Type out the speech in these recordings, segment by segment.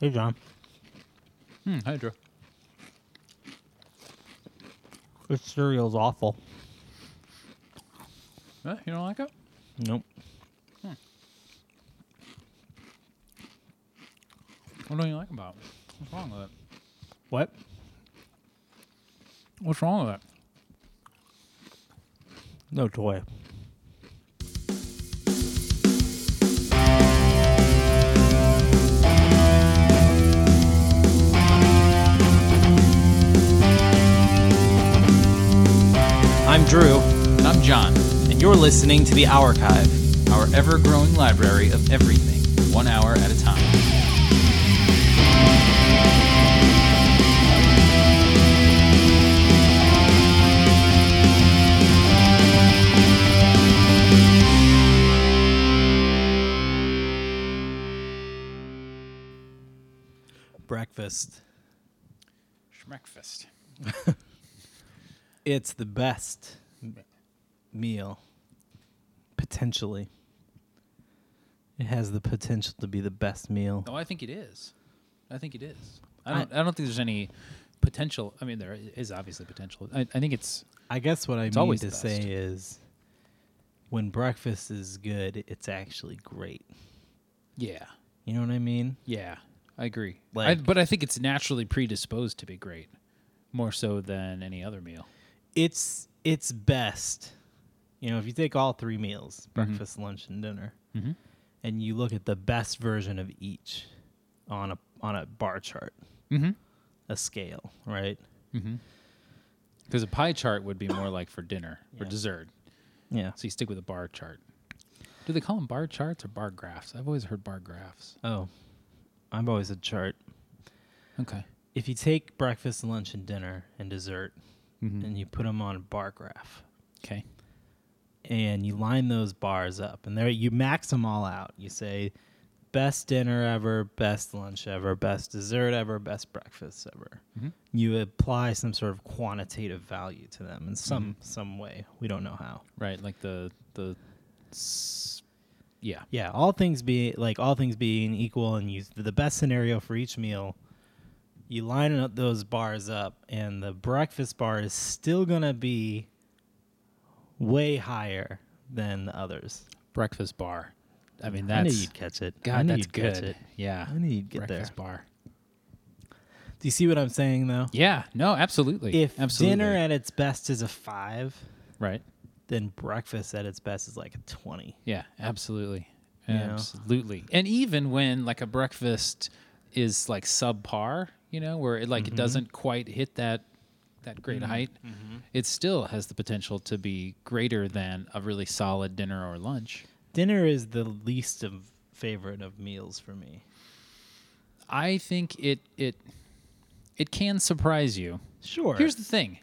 Hey, John. Hi, Drew. This cereal's awful. You don't like it? Nope. What don't you like about it? What's wrong with it? What? What's wrong with it? No toy. I'm Drew, And I'm John, and you're listening to The Archive. our ever-growing library of everything, 1 hour at a time. Breakfast. Schmeckfest. It's the best meal. Potentially. It has the potential to be the best meal. Oh, I think it is. I think it is. I don't think there's any potential. I mean, there is obviously potential. I think it's... I guess what I mean always to the say best. is when breakfast is good, it's actually great. Yeah. You know what I mean? Yeah. I agree. Like- But I think it's naturally predisposed to be great. More so than any other meal. It's best. You know, if you take all three meals, breakfast, lunch, and dinner, Mm-hmm. and you look at the best version of each on a bar chart, Mm-hmm. a scale, right? Mm-hmm. Because a pie chart would be more like for dinner or Yeah. dessert. Yeah. So you stick with a bar chart. Do they call them bar charts or bar graphs? I've always heard bar graphs. Oh, I've always a chart. Okay. If you take breakfast, lunch, and dinner and dessert, Mm-hmm. and you put them on a bar graph, Okay. and you line those bars up, and there you max them all out. You say best dinner ever, best lunch ever, best dessert ever, best breakfast ever. Mm-hmm. You apply some sort of quantitative value to them in some way. We don't know how. Right, like yeah. Yeah, all things being equal, and you the best scenario for each meal. You line up those bars up, and the breakfast bar is still gonna be way higher than the others. Breakfast bar. I mean, I knew that's... you'd catch it. I God, knew that's you'd catch good. it. Yeah. I knew you'd get Breakfast there. bar. Do you see what I'm saying, though? Yeah. No, absolutely. If absolutely. dinner at its best is a 5, Right. then breakfast at its best is like a 20. Yeah, absolutely. You know? Absolutely. And even when like a breakfast is like subpar, you know, where it like it doesn't quite hit that great height, it still has the potential to be greater than a really solid dinner or lunch. Dinner is the least of favorite of meals for me. I think it can surprise you. Sure. Here's the thing.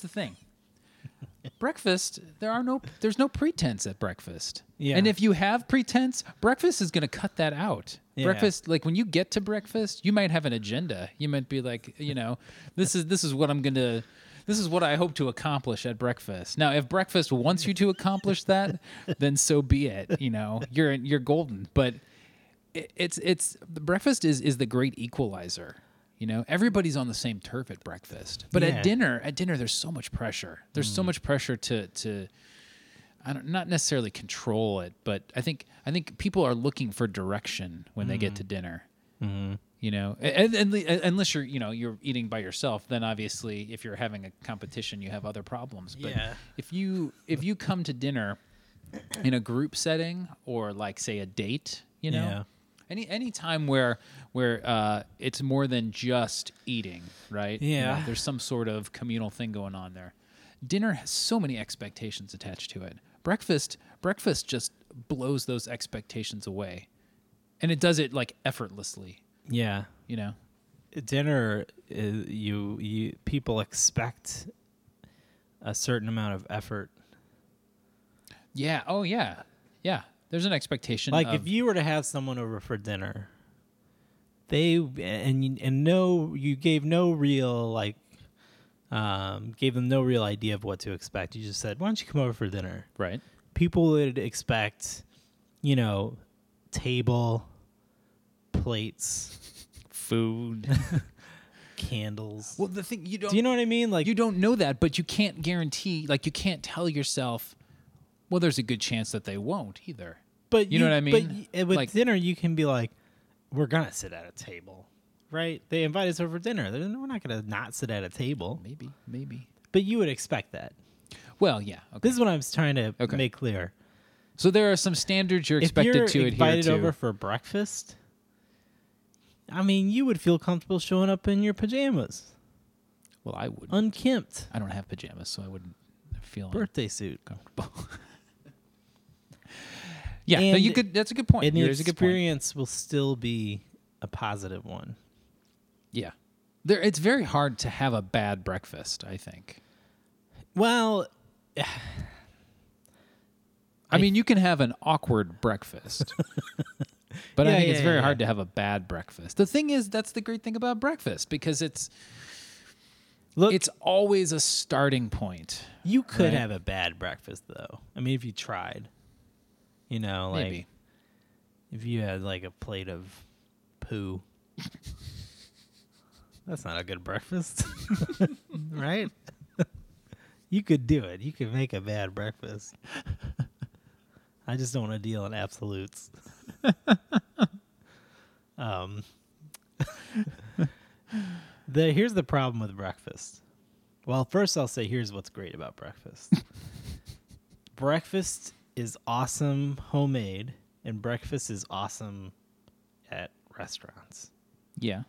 Breakfast, there's no pretense at breakfast. Yeah. And if you have pretense, breakfast is going to cut that out. Yeah. Breakfast, like when you get to breakfast, you might have an agenda. You might be like, you know, this is what I hope to accomplish at breakfast. Now, if breakfast wants you to accomplish that, then so be it. You know, you're golden. But it's breakfast is the great equalizer. You know, everybody's on the same turf at breakfast, but Yeah. at dinner, there's so much pressure. There's so much pressure to not necessarily control it, but I think people are looking for direction when they get to dinner. Mm-hmm. You know, and unless you're eating by yourself, then obviously if you're having a competition, you have other problems. But Yeah. if you come to dinner in a group setting or like say a date, you know. Yeah. Any time where it's more than just eating, right? You Yeah. know, there's some sort of communal thing going on there. Dinner has so many expectations attached to it. Breakfast just blows those expectations away, and it does it like effortlessly. Yeah. You know. Dinner, you people expect a certain amount of effort. Yeah. Oh yeah. Yeah. There's an expectation. Like of, if you were to have someone over for dinner, you gave no real gave them no real idea of what to expect. You just said, "Why don't you come over for dinner?" right. People would expect, table, plates, food. Candles. Well, the thing you don't Do you know what I mean? Like you don't know that, but you can't guarantee. Like you can't tell yourself. Well, there's a good chance that they won't either. But You know what I mean? But with Like- dinner, you can be like, we're gonna sit at a table, right? They invite us over for dinner. We're not gonna not sit at a table. Maybe. But you would expect that. Well, yeah. Okay. This is what I'm trying to Okay. make clear. So there are some standards you're expected if to you're adhere invited to. over for breakfast, I mean, you would feel comfortable showing up in your pajamas, Well, I would. unkempt, I don't have pajamas, so I wouldn't feel birthday suit. uncomfortable. Yeah, no, And- you could. That's a good point. And the There's a good point. experience will still be a positive one. Yeah, it's very hard to have a bad breakfast. I think. Well, I mean, you can have an awkward breakfast, but I Yeah, think it's yeah, very yeah. hard to have a bad breakfast. The thing is, that's the great thing about breakfast because it's look, always a starting point. you could right? have a bad breakfast, though. I mean, if you tried, you know, like Maybe. if you had like a plate of poo, that's not a good breakfast, right? You could do it. You could make a bad breakfast. I just don't want to deal in absolutes. Here's the problem with breakfast. Well, first I'll say here's what's great about breakfast. Breakfast is awesome homemade, and breakfast is awesome at restaurants. Yeah.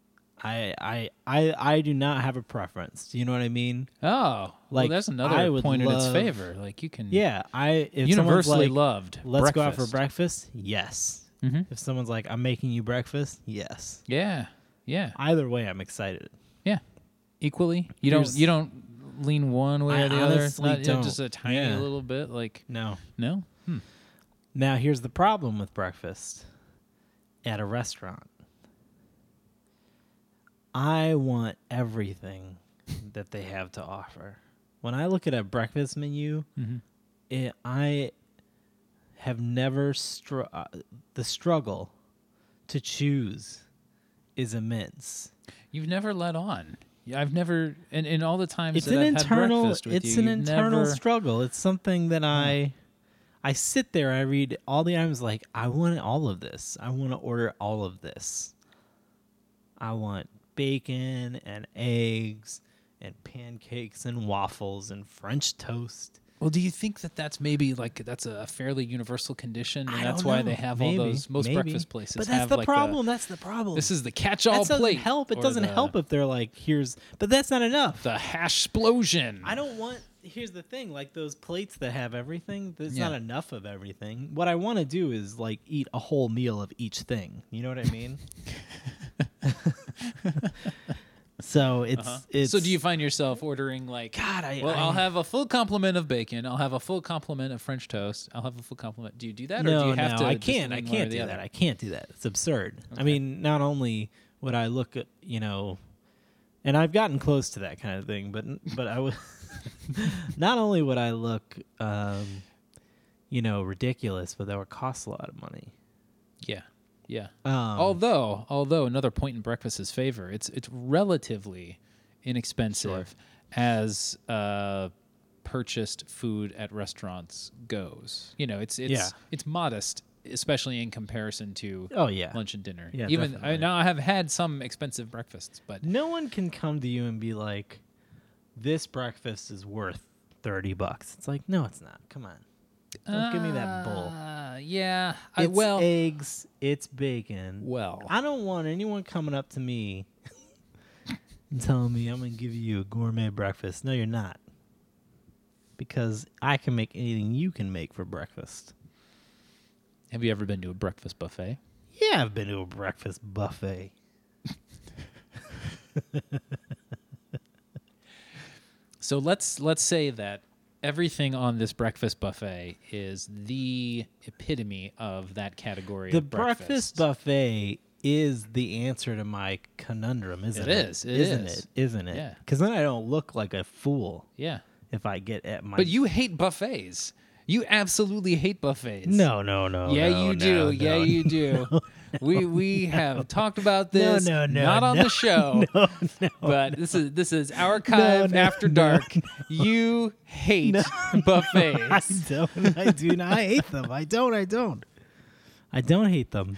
I do not have a preference. Do you know what I mean? Oh, well, Like, that's I another would point in its love- favor. Like you can, Yeah, if someone's universally like, loved. let's go out for breakfast. breakfast. Yes. Mhm. If someone's like, I'm making you breakfast. Yes. Yeah, yeah, Either way, I'm excited. yeah. Equally, Here's- you don't lean one way I or the other. honestly Not don't. just a tiny Yeah. little bit. Like No. no. Now here's the problem with breakfast at a restaurant. I want everything that they have to offer. When I look at a breakfast menu, Mhm. I have never the struggle to choose is immense. You've never let on. I've never, and in all the times It's that an I've internal. had breakfast with It's you, an you've internal never, struggle. It's something that I sit there. I read all the items. Like I want all of this. I want to order all of this. I want bacon and eggs and pancakes and waffles and French toast. Well, do you think that that's maybe like that's a fairly universal condition, and I that's don't why know. they have Maybe, all those most maybe. breakfast places But that's have the like problem. That's the problem. this is the catch-all that doesn't plate. help. It or doesn't the- help if they're like, here's. But that's not enough. the hash explosion. I don't want. Here's the thing: like those plates that have everything, there's Yeah. not enough of everything. What I want to do is like eat a whole meal of each thing. You know what I mean? So it's. So do you find yourself ordering like? God, I'll have a full complement of bacon. I'll have a full complement of French toast. I'll have a full complement. Do you do that, or do No, you have no, to? I just can't. I lean one or can't the do other? that. I can't do that. It's absurd. I Okay. mean, not only would I look at and I've gotten close to that kind of thing, but I would. Not only would I look, ridiculous, but that would cost a lot of money. Yeah, yeah. Um, Although another point in breakfast's favor, it's relatively inexpensive as purchased food at restaurants goes. You know, it's Yeah. it's modest, especially in comparison to Oh yeah. lunch and dinner. Yeah, Even definitely. now, I have had some expensive breakfasts, but No one can come to you and be like, "This breakfast is worth $30." It's like, no, it's not. Come on, don't give me that bull. Yeah, It's eggs. It's bacon. well, I don't want anyone coming up to me and telling me I'm gonna give you a gourmet breakfast. No, you're not. Because I can make anything you can make for breakfast. have you ever been to a breakfast buffet? Yeah, I've been to a breakfast buffet. So let's say that everything on this breakfast buffet is the epitome of that category. The of breakfast buffet is the answer to my conundrum, isn't it? It is. It isn't is. it? Isn't it? Yeah. Because then I don't look like a fool Yeah, if I get at my. but you hate buffets. You absolutely hate buffets. No. Yeah, no, you do. no, Yeah, no, you do. We have talked about this. no, not on the show. No. But this is Archive No, After Dark. You hate buffets. I do not. I hate them. I don't hate them.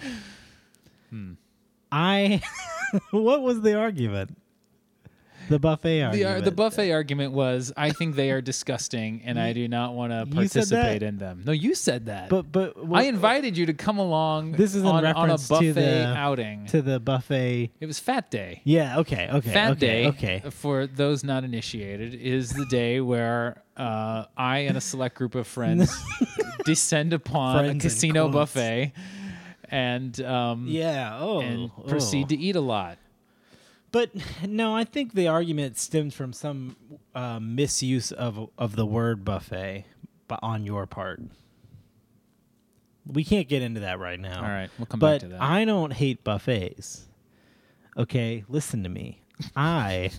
What was the argument? The buffet argument. The buffet argument was, I think they are disgusting, and I do not want to You said that? participate in them. No, you said that. But I invited you to come along. This is in on a reference buffet to the outing. to the buffet. It was Fat Day. Yeah. Okay. Fat Day, Okay. for those not initiated, is the day where I and a select group of friends descend upon Friends a in casino quotes. buffet and Yeah. and proceed to eat a lot. But no, I think the argument stems from some misuse of the word buffet, but on your part. We can't get into that right now. All right, we'll come back to that. But I don't hate buffets. Okay, listen to me. I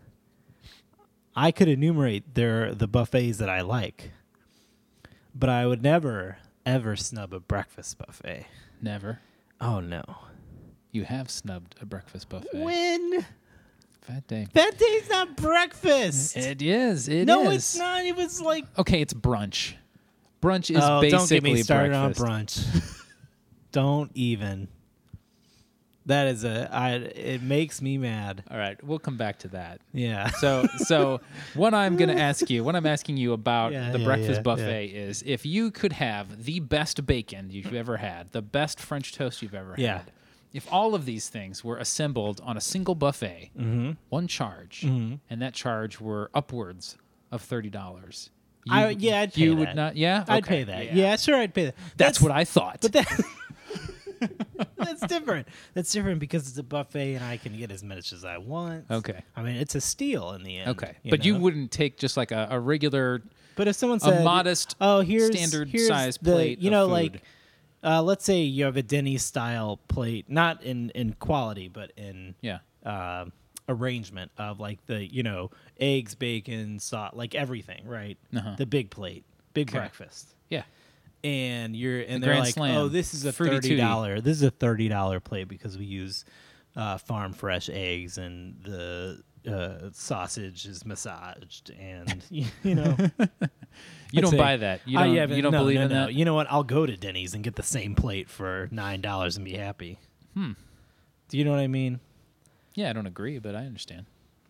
could enumerate the buffets that I like, but I would never ever snub a breakfast buffet. Never. Oh no. You have snubbed a breakfast buffet. When? Fat Day. That day's not breakfast. It is. No, it's not. It was like Okay, it's brunch. Brunch is don't basically get me started breakfast. on brunch. Don't even. That is it makes me mad. All right, we'll come back to that. Yeah. So what I'm going to ask you, what I'm asking you about Yeah, the yeah, breakfast yeah, buffet is if you could have the best bacon you've ever had, the best French toast you've ever Yeah. had, if all of these things were assembled on a single buffet, Mm-hmm. one charge, and that charge were upwards of $30, I'd pay you that. would not. Yeah, I'd Okay, pay that. Yeah, sure, I'd pay that. That's what I thought. But that's different. That's different because it's a buffet and I can get as much as I want. Okay. I mean, it's a steal in the end. Okay, but you know? wouldn't take just like a regular. But if someone said, modest, "Oh, here's standard here's size the, plate you of know, food. like, let's say you have a Denny's style plate, not in quality, but in Yeah. arrangement of like the eggs, bacon, sauce, like everything, right? Uh-huh. The big plate, big Okay. breakfast, Yeah. and they're Grand like, Slam, "Oh, this is a Fruity $30. This is a $30 plate because we use farm fresh eggs and the sausage is massaged and you know." You I'd don't say, buy that. You don't, you don't believe in that? You know what? I'll go to Denny's and get the same plate for $9 and be happy. Do you know what I mean? Yeah, I don't agree, but I understand.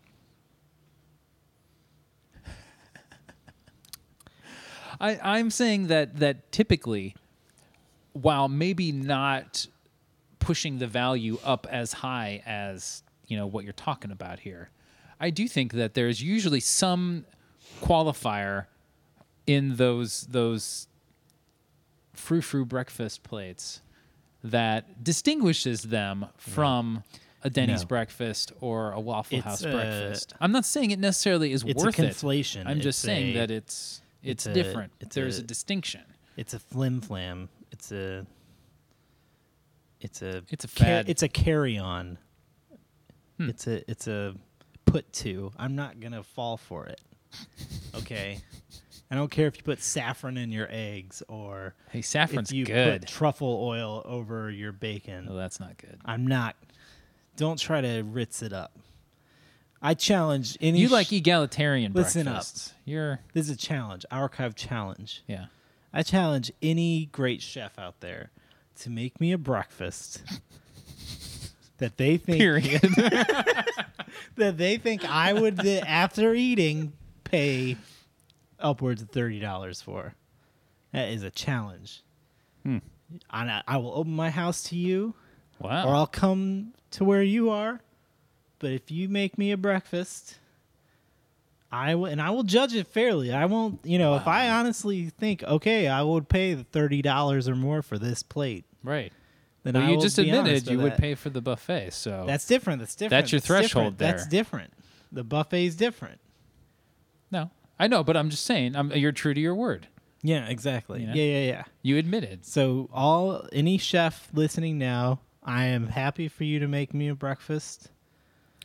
I'm saying that typically, while maybe not pushing the value up as high as what you're talking about here, I do think that there's usually some qualifier in those frou-frou breakfast plates that distinguishes them from a Denny's No. breakfast or a Waffle It's House a- breakfast. I'm not saying it necessarily is It's worth a it. conflation. I'm just It's saying a- that it's it's a- different. it's There's a- a distinction. It's a flim flam. It's a It's a fad. it's a carry on. It's a put to. I'm not gonna fall for it. Okay. I don't care if you put saffron in your eggs or Hey, saffron's if you good. put truffle oil over your bacon. Oh, that's not good. I'm not. Don't try to ritz it up. I challenge any. You like egalitarian Listen up. breakfasts. You're This is a challenge. Archive challenge. yeah. I challenge any great chef out there to make me a breakfast that they think Period. that they think I would after eating pay upwards of $30 for. That is a challenge. And I will open my house to you, Wow. or I'll come to where you are. But if you make me a breakfast, I will judge it fairly. I won't, if I honestly think, okay, I would pay the $30 or more for this plate, Right. then Well, I you will just be admitted honest you with would that. pay for the buffet, so That's different. That's different. That's your threshold different. That's there. different. The buffet's different. no, I know, but I'm just saying, you're true to your word. Yeah, exactly. Yeah. Yeah. You admitted. So any chef listening now, I am happy for you to make me a breakfast.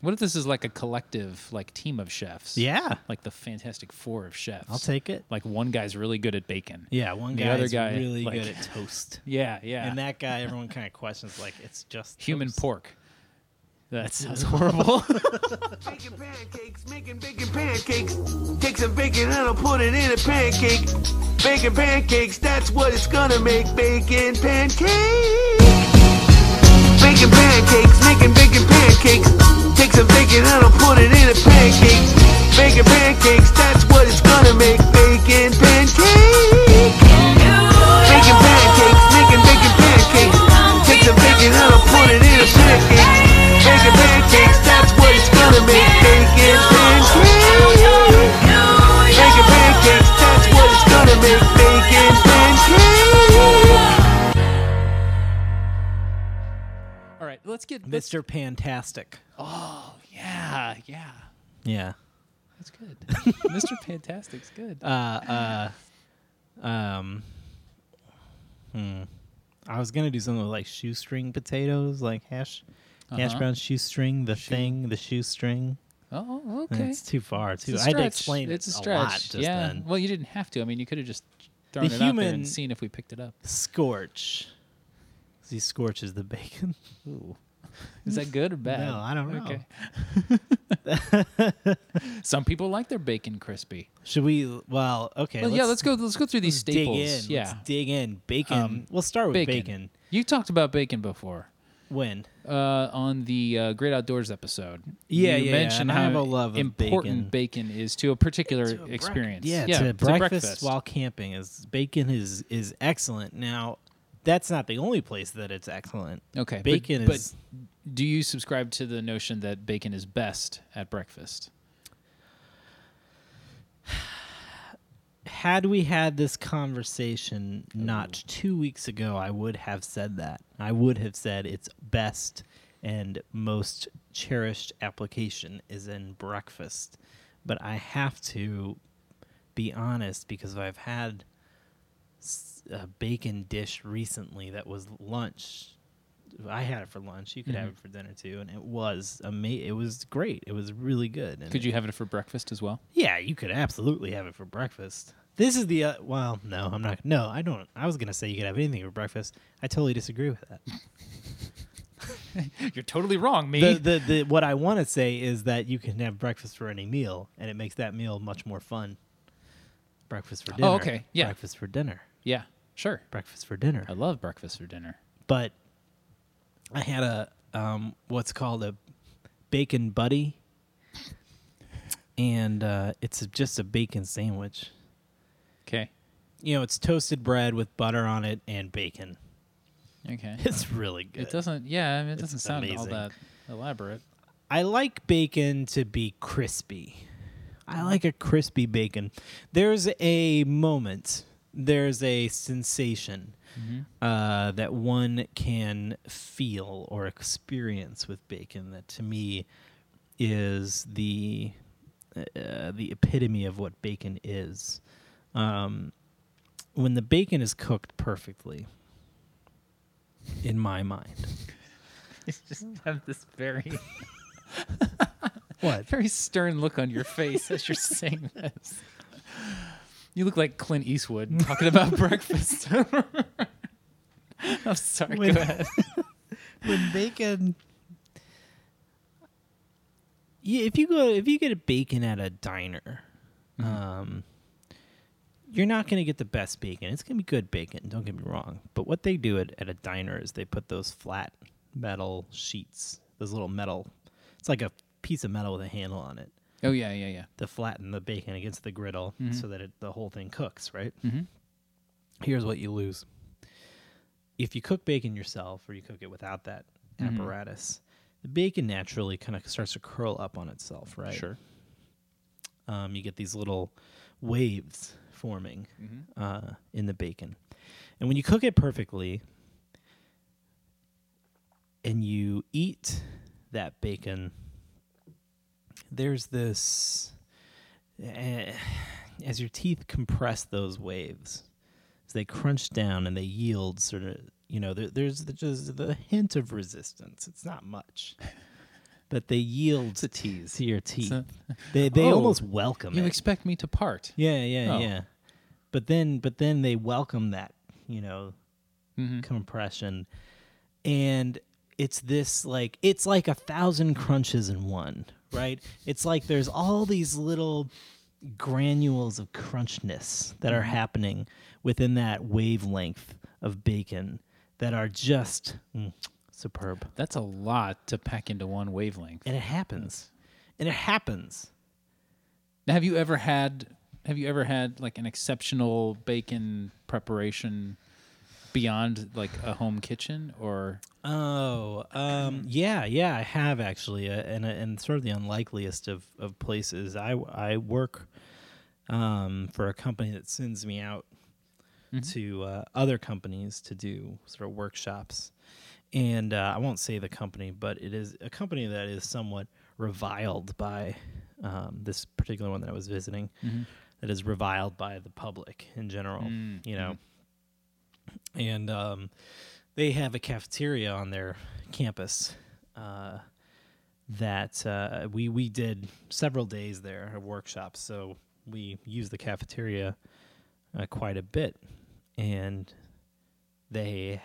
What if this is like a collective, like team of chefs? Yeah, Like the Fantastic Four of chefs. I'll take it. Like one guy's really good at bacon. Yeah, one The guy other is guy, really like- good at toast. Yeah, yeah. And that guy, everyone kind of questions, like, it's just Human toast. pork. That sounds horrible. Baking pancakes, making bacon pancakes. Take some bacon and I'll put it in a pancake. Bacon pancakes, that's what it's gonna make. Bacon pancakes. Bacon pancakes, making bacon pancakes. Take some bacon and I'll put it in a pancake. Bacon pancakes, that's what it's gonna make. Bacon pancakes. Bacon pancakes, making bacon pancakes. Take some bacon and I'll put it in a pancake. Bacon pancakes, that's what it's gonna make. Bacon pancakes. Bacon pancakes, that's what it's gonna make. Bacon pancakes. All right, let's get Mr. Fantastic. Oh, yeah, yeah. Yeah. That's good. Mr. Fantastic's good. I was gonna do something with like shoestring potatoes, like hash Uh-huh. brown shoestring, the shoestring. Oh, And okay. it's too far. It's Too. a I had to stretch. explain It's a it stretch. lot just yeah. then. Well, you didn't have to. I mean, you could have just thrown The it out there human- and seen if we picked it up. Scorch. He scorches the bacon. Ooh. Is that good or bad? No, I don't know. Okay. Some people like their bacon crispy. Should we? Well, okay. Well, yeah, let's go through these dig staples. in. Yeah. Let's dig in. Bacon. We'll start with bacon. You talked about bacon before. When? On the Great Outdoors episode. Yeah, you yeah, mentioned and I how have a love of important bacon is to a particular experience. Yeah, to to breakfast breakfast. while camping is bacon is excellent. Now, that's not the only place that it's excellent. Okay, Bacon but is. do you subscribe to the notion that bacon is best at breakfast? Had we had this conversation not 2 weeks ago, I would have said that. I would have said its best and most cherished application is in breakfast. But I have to be honest because I've had a bacon dish recently that was lunch. I had it for lunch. You could have it for dinner too, and it was It was great. It was really good. And Could you have it for breakfast as well? Yeah, you could absolutely have it for breakfast. This is the well, no, I'm not. No, I don't. I was gonna say you could have anything for breakfast. I totally disagree with that. You're totally wrong, me. The what I want to say is that you can have breakfast for any meal, and it makes that meal much more fun. Breakfast for dinner. okay, yeah. Breakfast for dinner. Yeah, sure. Breakfast for dinner. I love breakfast for dinner. But I had a what's called a bacon buddy, and it's just a bacon sandwich. Okay. You know, it's toasted bread with butter on it and bacon. Okay. It's really good. It doesn't. Yeah, I mean, it doesn't sound all amazing. that elaborate. I like bacon to be crispy. I like a crispy bacon. There's a moment, there's a sensation that one can feel or experience with bacon that to me is the epitome of what bacon is. When the bacon is cooked perfectly, in my mind. You just have this very, What? very stern look on your face as you're saying this. You look like Clint Eastwood talking about breakfast. I'm sorry. When- Go ahead. When bacon, yeah, if you get a bacon at a diner, you're not going to get the best bacon. It's going to be good bacon, don't get me wrong. But what they do at a diner is they put those flat metal sheets, those little metal. It's like a piece of metal with a handle on it Oh yeah, yeah, yeah. to flatten the bacon against the griddle so that the whole thing cooks, right? Mm-hmm. Here's what you lose. If you cook bacon yourself or you cook it without that apparatus, the bacon naturally kind of starts to curl up on itself, right? Sure. You get these little waves forming in the bacon. And when you cook it perfectly and you eat that bacon, there's this, as your teeth compress those waves, as they crunch down and they yield sort of, there's just the hint of resistance. It's not much. but they yield It's a tease. to your teeth. a- They Oh, almost welcome You it. expect me to part? Yeah, yeah, Oh. yeah. But then they welcome that, Mm-hmm. compression, and it's this like it's like 1,000 crunches in one, right? It's like there's all these little granules of crunchness that are happening within that wavelength of bacon that are just superb. That's a lot to pack into one wavelength. And it happens. And it happens. Now, have you ever had like an exceptional bacon preparation beyond like a home kitchen or? Yeah, I have actually, and sort of the unlikeliest of places. I work for a company that sends me out to other companies to do sort of workshops, and I won't say the company, but it is a company that is somewhat reviled by this particular one that I was visiting. That is reviled by the public in general, and they have a cafeteria on their campus that we did several days there of workshops, so we used the cafeteria quite a bit, and they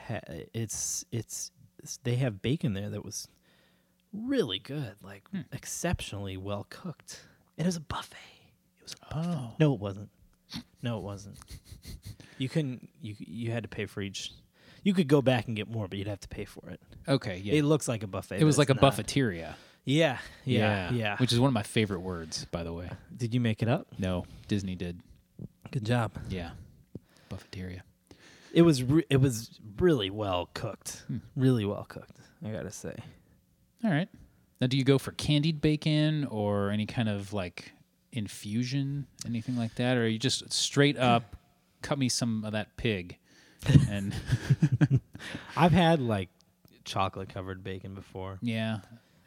they have bacon there that was really good, like exceptionally well cooked. It was a buffet. It was a buffet. Oh. No, it wasn't. No, it wasn't. You couldn't. You had to pay for each. You could go back and get more, but you'd have to pay for it. Okay, yeah. It looks like a buffet. It was but like a it's not. buffeteria. Yeah. Which is one of my favorite words, by the way. Did you make it up? No, Disney did. Good job. Yeah, buffeteria. It was really well cooked. Really well cooked, I gotta say. All right. Now, do you go for candied bacon or any kind of like infusion, anything like that, or are you just straight up cut me some of that pig? And I've had like chocolate covered bacon before. yeah.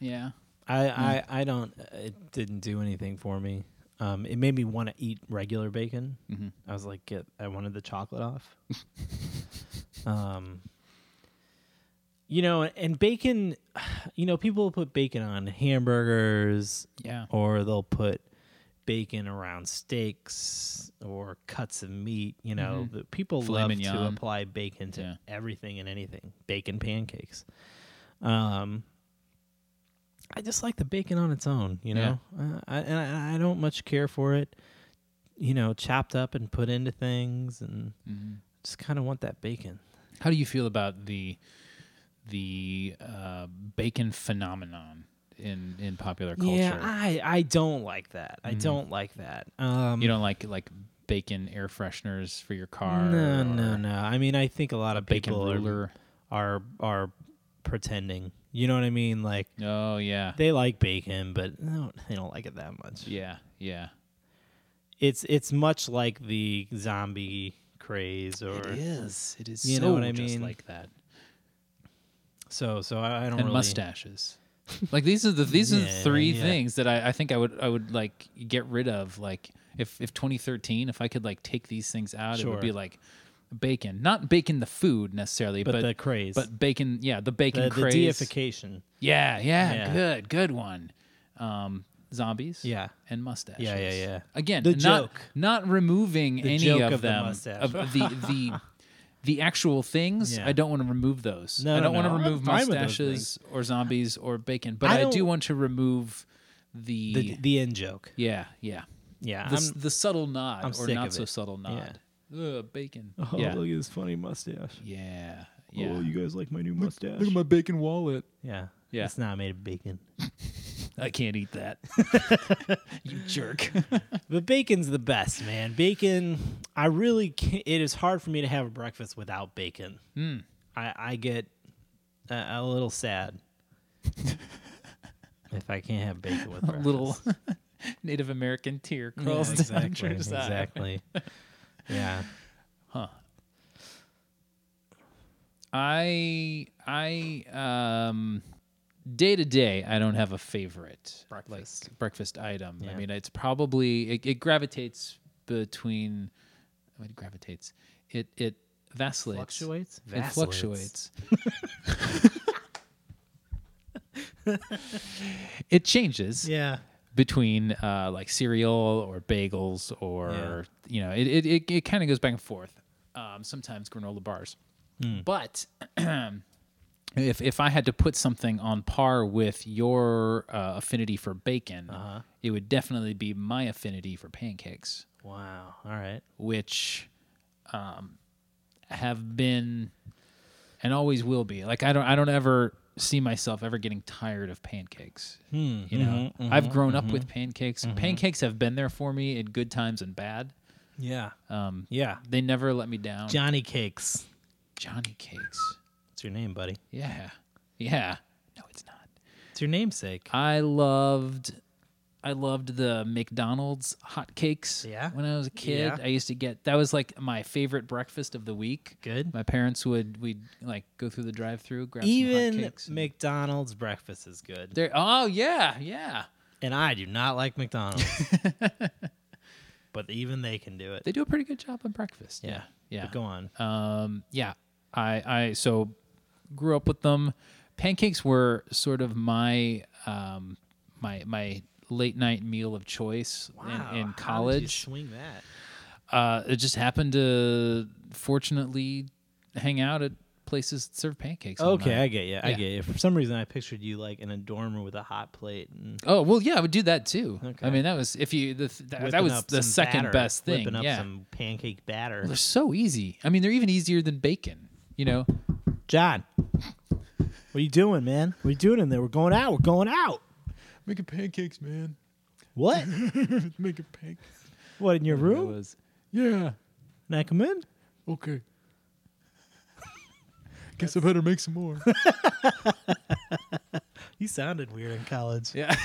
I don't. It didn't do anything for me. It made me want to eat regular bacon. Mm-hmm. I was like, I wanted the chocolate off. And bacon. People will put bacon on hamburgers. Yeah. Or they'll put bacon around steaks or cuts of meat. The people Filet love mignon. to apply bacon to Yeah. everything and anything. Bacon pancakes. I just like the bacon on its own, I don't much care for it, chopped up and put into things, and just kind of want that bacon. How do you feel about the bacon phenomenon in popular culture? Yeah, I don't like that. I don't like that. You don't like bacon air fresheners for your car? No. I mean, I think a lot of Bacon people ruler? are pretending. You know what I mean? Like, Oh yeah. they like bacon, but they don't like it that much. Yeah. It's much like the zombie craze, or It is. It is You so know what I just mean? like that. so I don't And really mustaches. Like these are the Yeah, three yeah. things that I think I would like get rid of. Like if 2013, if I could like take these things out, it would Sure. be like bacon, not bacon the food necessarily, but the craze, but bacon, yeah, the bacon the craze. deification. Yeah, good one. Zombies, Yeah. and mustaches. Yeah. Again, The not joke. not removing The any joke of of the them mustache. of the actual things. Yeah. I don't want to remove those. No, I no, don't want to no. I'm remove fine with those mustaches or zombies or bacon, but I I do don't- want to remove the The in joke. yeah Yeah. the subtle nod I'm or sick not of so it. subtle nod. Ugh, bacon. Oh, yeah. look at this funny mustache. Yeah. you guys like my new mustache? Look at my bacon wallet. Yeah. Yeah. It's not made of bacon. I can't eat that. You jerk. But bacon's the best, man. Bacon, I really can't. It is hard for me to have a breakfast without bacon. I get a little sad if I can't have bacon with A breakfast. little Native American tear Yeah, crawls down Drew's eye. exactly. Yeah. I day to day I don't have a favorite Breakfast. like breakfast item. I Yeah. mean, it's probably it gravitates between it gravitates. It vacillates. Fluctuates? It fluctuates. It changes Yeah. between like cereal or bagels or it kind of goes back and forth. Sometimes granola bars, but if I had to put something on par with your affinity for bacon, it would definitely be my affinity for pancakes, Wow. All right. which have been and always will be. Like I don't ever see myself ever getting tired of pancakes. I've grown up with pancakes. Pancakes have been there for me in good times and bad. Yeah. Yeah. They never let me down. Johnny Cakes. Johnny Cakes. What's your name, buddy? Yeah. No, it's not. It's your namesake. I loved the McDonald's hot cakes. Yeah? When I was a kid, Yeah. I used to get that was like my favorite breakfast of the week. Good. My parents we'd like go through the drive-through, grab some Even hot cakes. McDonald's breakfast is good. Oh yeah. And I do not like McDonald's. But even they can do it. They do a pretty good job on breakfast. Yeah. Yeah. But go on. I so grew up with them. Pancakes were sort of my my late night meal of choice in How did you college. swing that? It just happened to fortunately hang out at places that serve pancakes. all Okay, night. I get you. I Yeah. get you. For some reason, I pictured you like in a dormer with a hot plate and Oh well, yeah, I would do that too. Okay. I mean, that was if you that whipping was up the some second batter, best thing. Whipping up Yeah, some pancake batter. Well, they're so easy. I mean, they're even easier than bacon. You know, John, what are you doing, man? What are you doing in there? We're going out. We're going out. making pancakes, man. What? Making pancakes. What, in your room? Yeah. Can I come in? Okay. Guess I better make some more. You sounded weird in college. Yeah.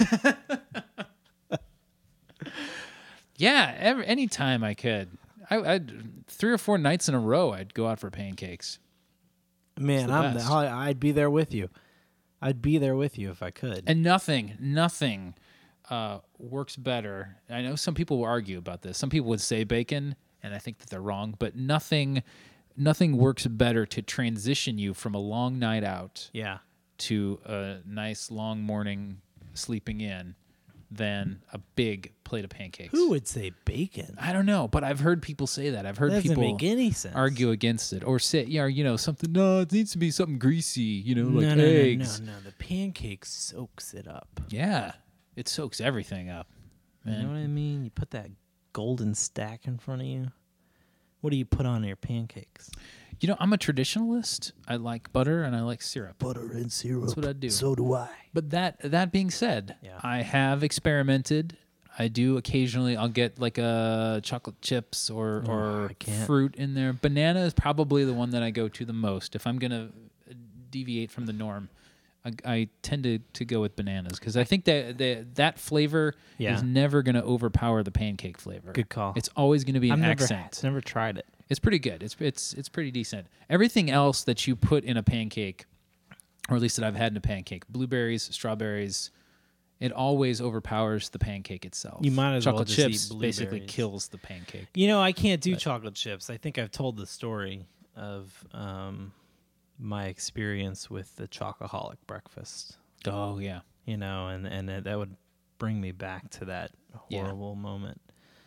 Yeah. Anytime I could, I'd 3 or 4 nights in a row, I'd go out for pancakes. Man, the best. I'd be there with you. I'd be there with you if I could. And nothing works better. I know some people will argue about this. Some people would say bacon, and I think that they're wrong. But nothing works better to transition you from a long night out Yeah. to a nice long morning sleeping in than a big plate of pancakes. Who would say bacon? I don't know, but I've heard people say that. I've heard That doesn't people make any sense. argue against it or say, something. No, it needs to be something greasy. Like no, eggs. No. The pancake soaks it up. Yeah, it soaks everything up. You Man. know what I mean? You put that golden stack in front of you. What do you put on your pancakes? I'm a traditionalist. I like butter and I like syrup. Butter and syrup. That's what I do. So do I. But that being said, Yeah. I have experimented. I do occasionally. I'll get like chocolate chips or I can't. fruit in there. Banana is probably the one that I go to the most. If I'm gonna deviate from the norm, I tend to go with bananas because I think that flavor Yeah. is never gonna overpower the pancake flavor. Good call. It's always gonna be an I've accent. never tried it. It's pretty good. It's pretty decent. Everything else that you put in a pancake, or at least that I've had in a pancake, blueberries, strawberries, it always overpowers the pancake itself. You might as well Chocolate just chips eat basically blueberries. kills the pancake. I can't do chocolate chips. I think I've told the story of my experience with the chocoholic breakfast. Oh yeah. And that would bring me back to that Yeah. horrible moment.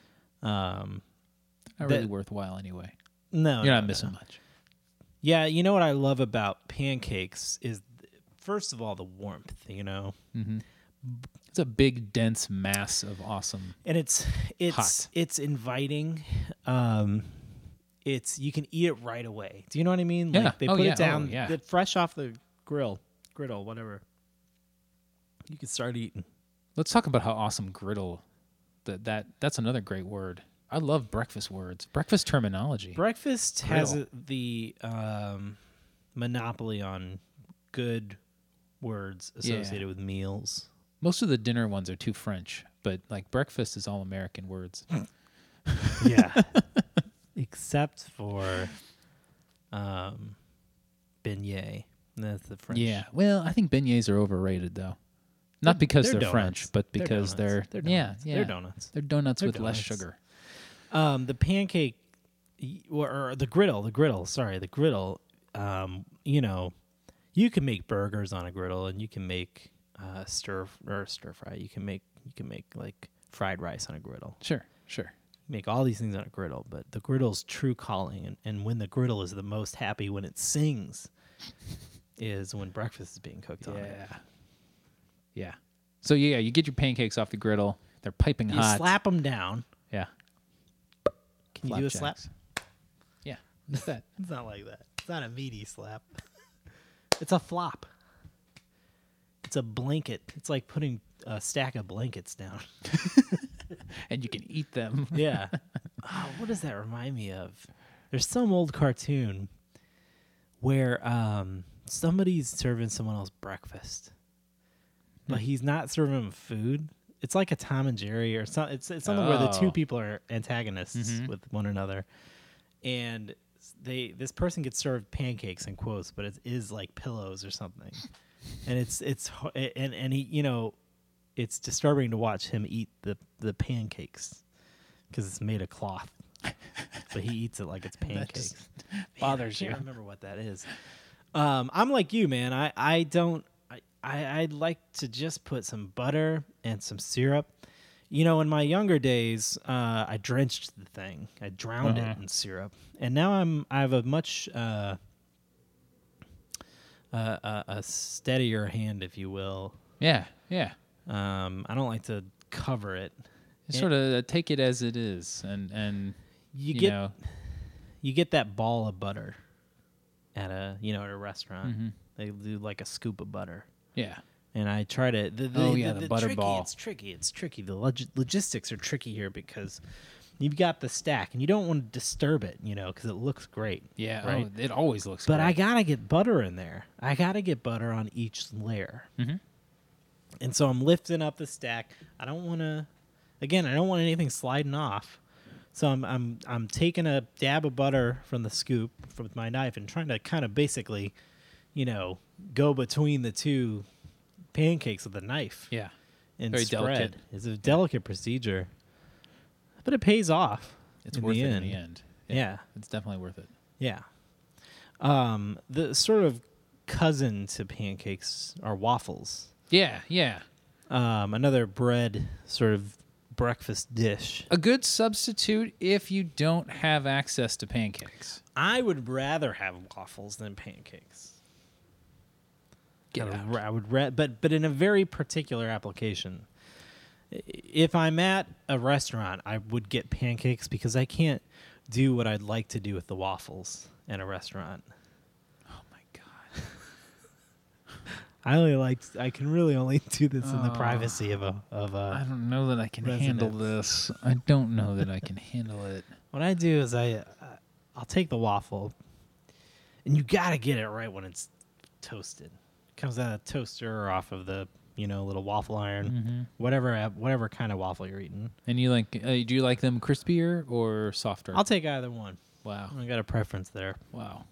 Not really worthwhile anyway. No, You're no, not missing no. much. Yeah, you know what I love about pancakes is, first of all, the warmth. It's a big, dense mass of awesome. And it's Hot. it's inviting. It's you can eat it right away. Do you know what I mean? Yeah. Like they Oh, put yeah. it down, Oh, yeah. get fresh off the griddle, whatever. You can start eating. Let's talk about how awesome griddle. That's another great word. I love breakfast words. Breakfast terminology. Breakfast has Griddle. the monopoly on good words associated with meals. Most of the dinner ones are too French, but like breakfast is all American words. Yeah. Except for beignet. That's the French. Yeah. Well, I think beignets are overrated though. Not because they're donuts. French, but because donuts. they're donuts. yeah. They're donuts. They're donuts They're with less donuts. sugar. The pancake or the griddle, the griddle. You can make burgers on a griddle, and you can make stir fry. You can make like fried rice on a griddle. Sure. Make all these things on a griddle, but the griddle's true calling, and when the griddle is the most happy when it sings, is when breakfast is being cooked on it. Yeah. So yeah, you get your pancakes off the griddle. They're piping You hot. slap them down. Yeah. Can you do a slap? Flapjacks. Yeah. What's that? It's not like that. It's not a meaty slap. It's a flop. It's a blanket. It's like putting a stack of blankets down. And you can eat them. Yeah. Oh, what does that remind me of? There's some old cartoon where somebody's serving someone else breakfast, but he's not serving them food. It's like a Tom and Jerry or something. It's something where the two people are antagonists with one another, and this person gets served pancakes in quotes, but it is like pillows or something, and and he it's disturbing to watch him eat the pancakes because it's made of cloth, but he eats it like it's pancakes. Bothers I you. can't remember what that is. I'm like you, man. I'd like to just put some butter and some syrup. In my younger days, I drenched the thing. I drowned it in syrup, and now I have a much a steadier hand, if you will. Yeah. I don't like to cover it. Sort of take it as it is, and You get that ball of butter at a restaurant. They do like a scoop of butter. yeah. And I try to. the butter ball. It's tricky. The logistics are tricky here because you've got the stack and you don't want to disturb it, because it looks great. Yeah, right. it always looks But great. I gotta get butter in there. I gotta get butter on each layer. And so I'm lifting up the stack. I don't want anything sliding off. So I'm taking a dab of butter from the scoop with my knife and trying to kind of basically, go between the two pancakes with a knife. Yeah. And Very spread. delicate. It's a delicate procedure, but it pays off. It's in worth the it end. in the end. Yeah. It's definitely worth it. Yeah. The sort of cousin to pancakes are waffles. Yeah. Another bread sort of breakfast dish. A good substitute if you don't have access to pancakes. I would rather have waffles than pancakes. Get out. I would but in a very particular application. If I'm at a restaurant, I would get pancakes because I can't do what I'd like to do with the waffles in a restaurant. Oh my god. I can really only do this in the privacy of I a. don't know that I can Residence. handle this. I don't know that I can handle it. What I do is I'll take the waffle, and you gotta get it right when it's toasted. Comes out of the toaster or off of the little waffle iron, whatever kind of waffle you're eating. And you do you like them crispier or softer? I'll take either one. Wow. I got a preference there. Wow.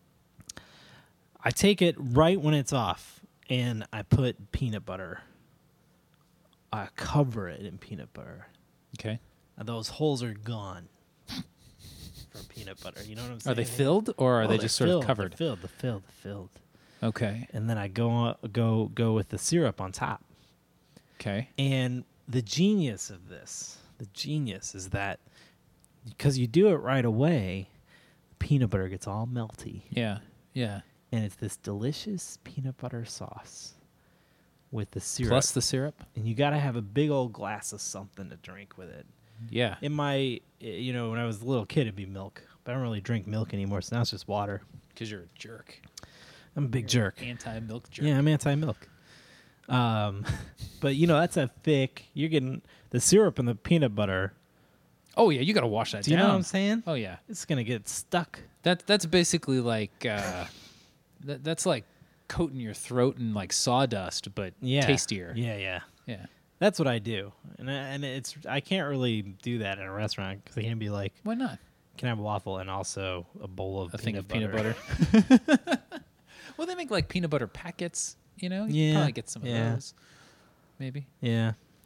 I take it right when it's off, and I put peanut butter. I cover it in peanut butter. Okay. And those holes are gone for peanut butter. You know what I'm saying? Are they filled or are they they're just sort of filled. covered? They're filled. Okay. And then I go with the syrup on top. Okay. And the genius of this, is that because you do it right away, peanut butter gets all melty. Yeah. And it's this delicious peanut butter sauce with the syrup. Plus the syrup? And you got to have a big old glass of something to drink with it. Yeah. In my, when I was a little kid, it'd be milk. But I don't really drink milk anymore, so now it's just water. Because you're a jerk. I'm a big jerk. Anti-milk jerk. Yeah, I'm anti-milk. But, that's a thick, you're getting the syrup and the peanut butter. Oh, yeah. You got to wash that Do you down. know what I'm saying? Oh, yeah. It's going to get stuck. That's basically like, that's like coating your throat in like sawdust, but tastier. Yeah. Yeah. That's what I do. And I can't really do that in a restaurant because I can't be like, Why not? can I have a waffle and also a bowl of Thing of peanut peanut butter. Well, they make like peanut butter packets, You Yeah, can probably get some of yeah. those. Maybe. Yeah.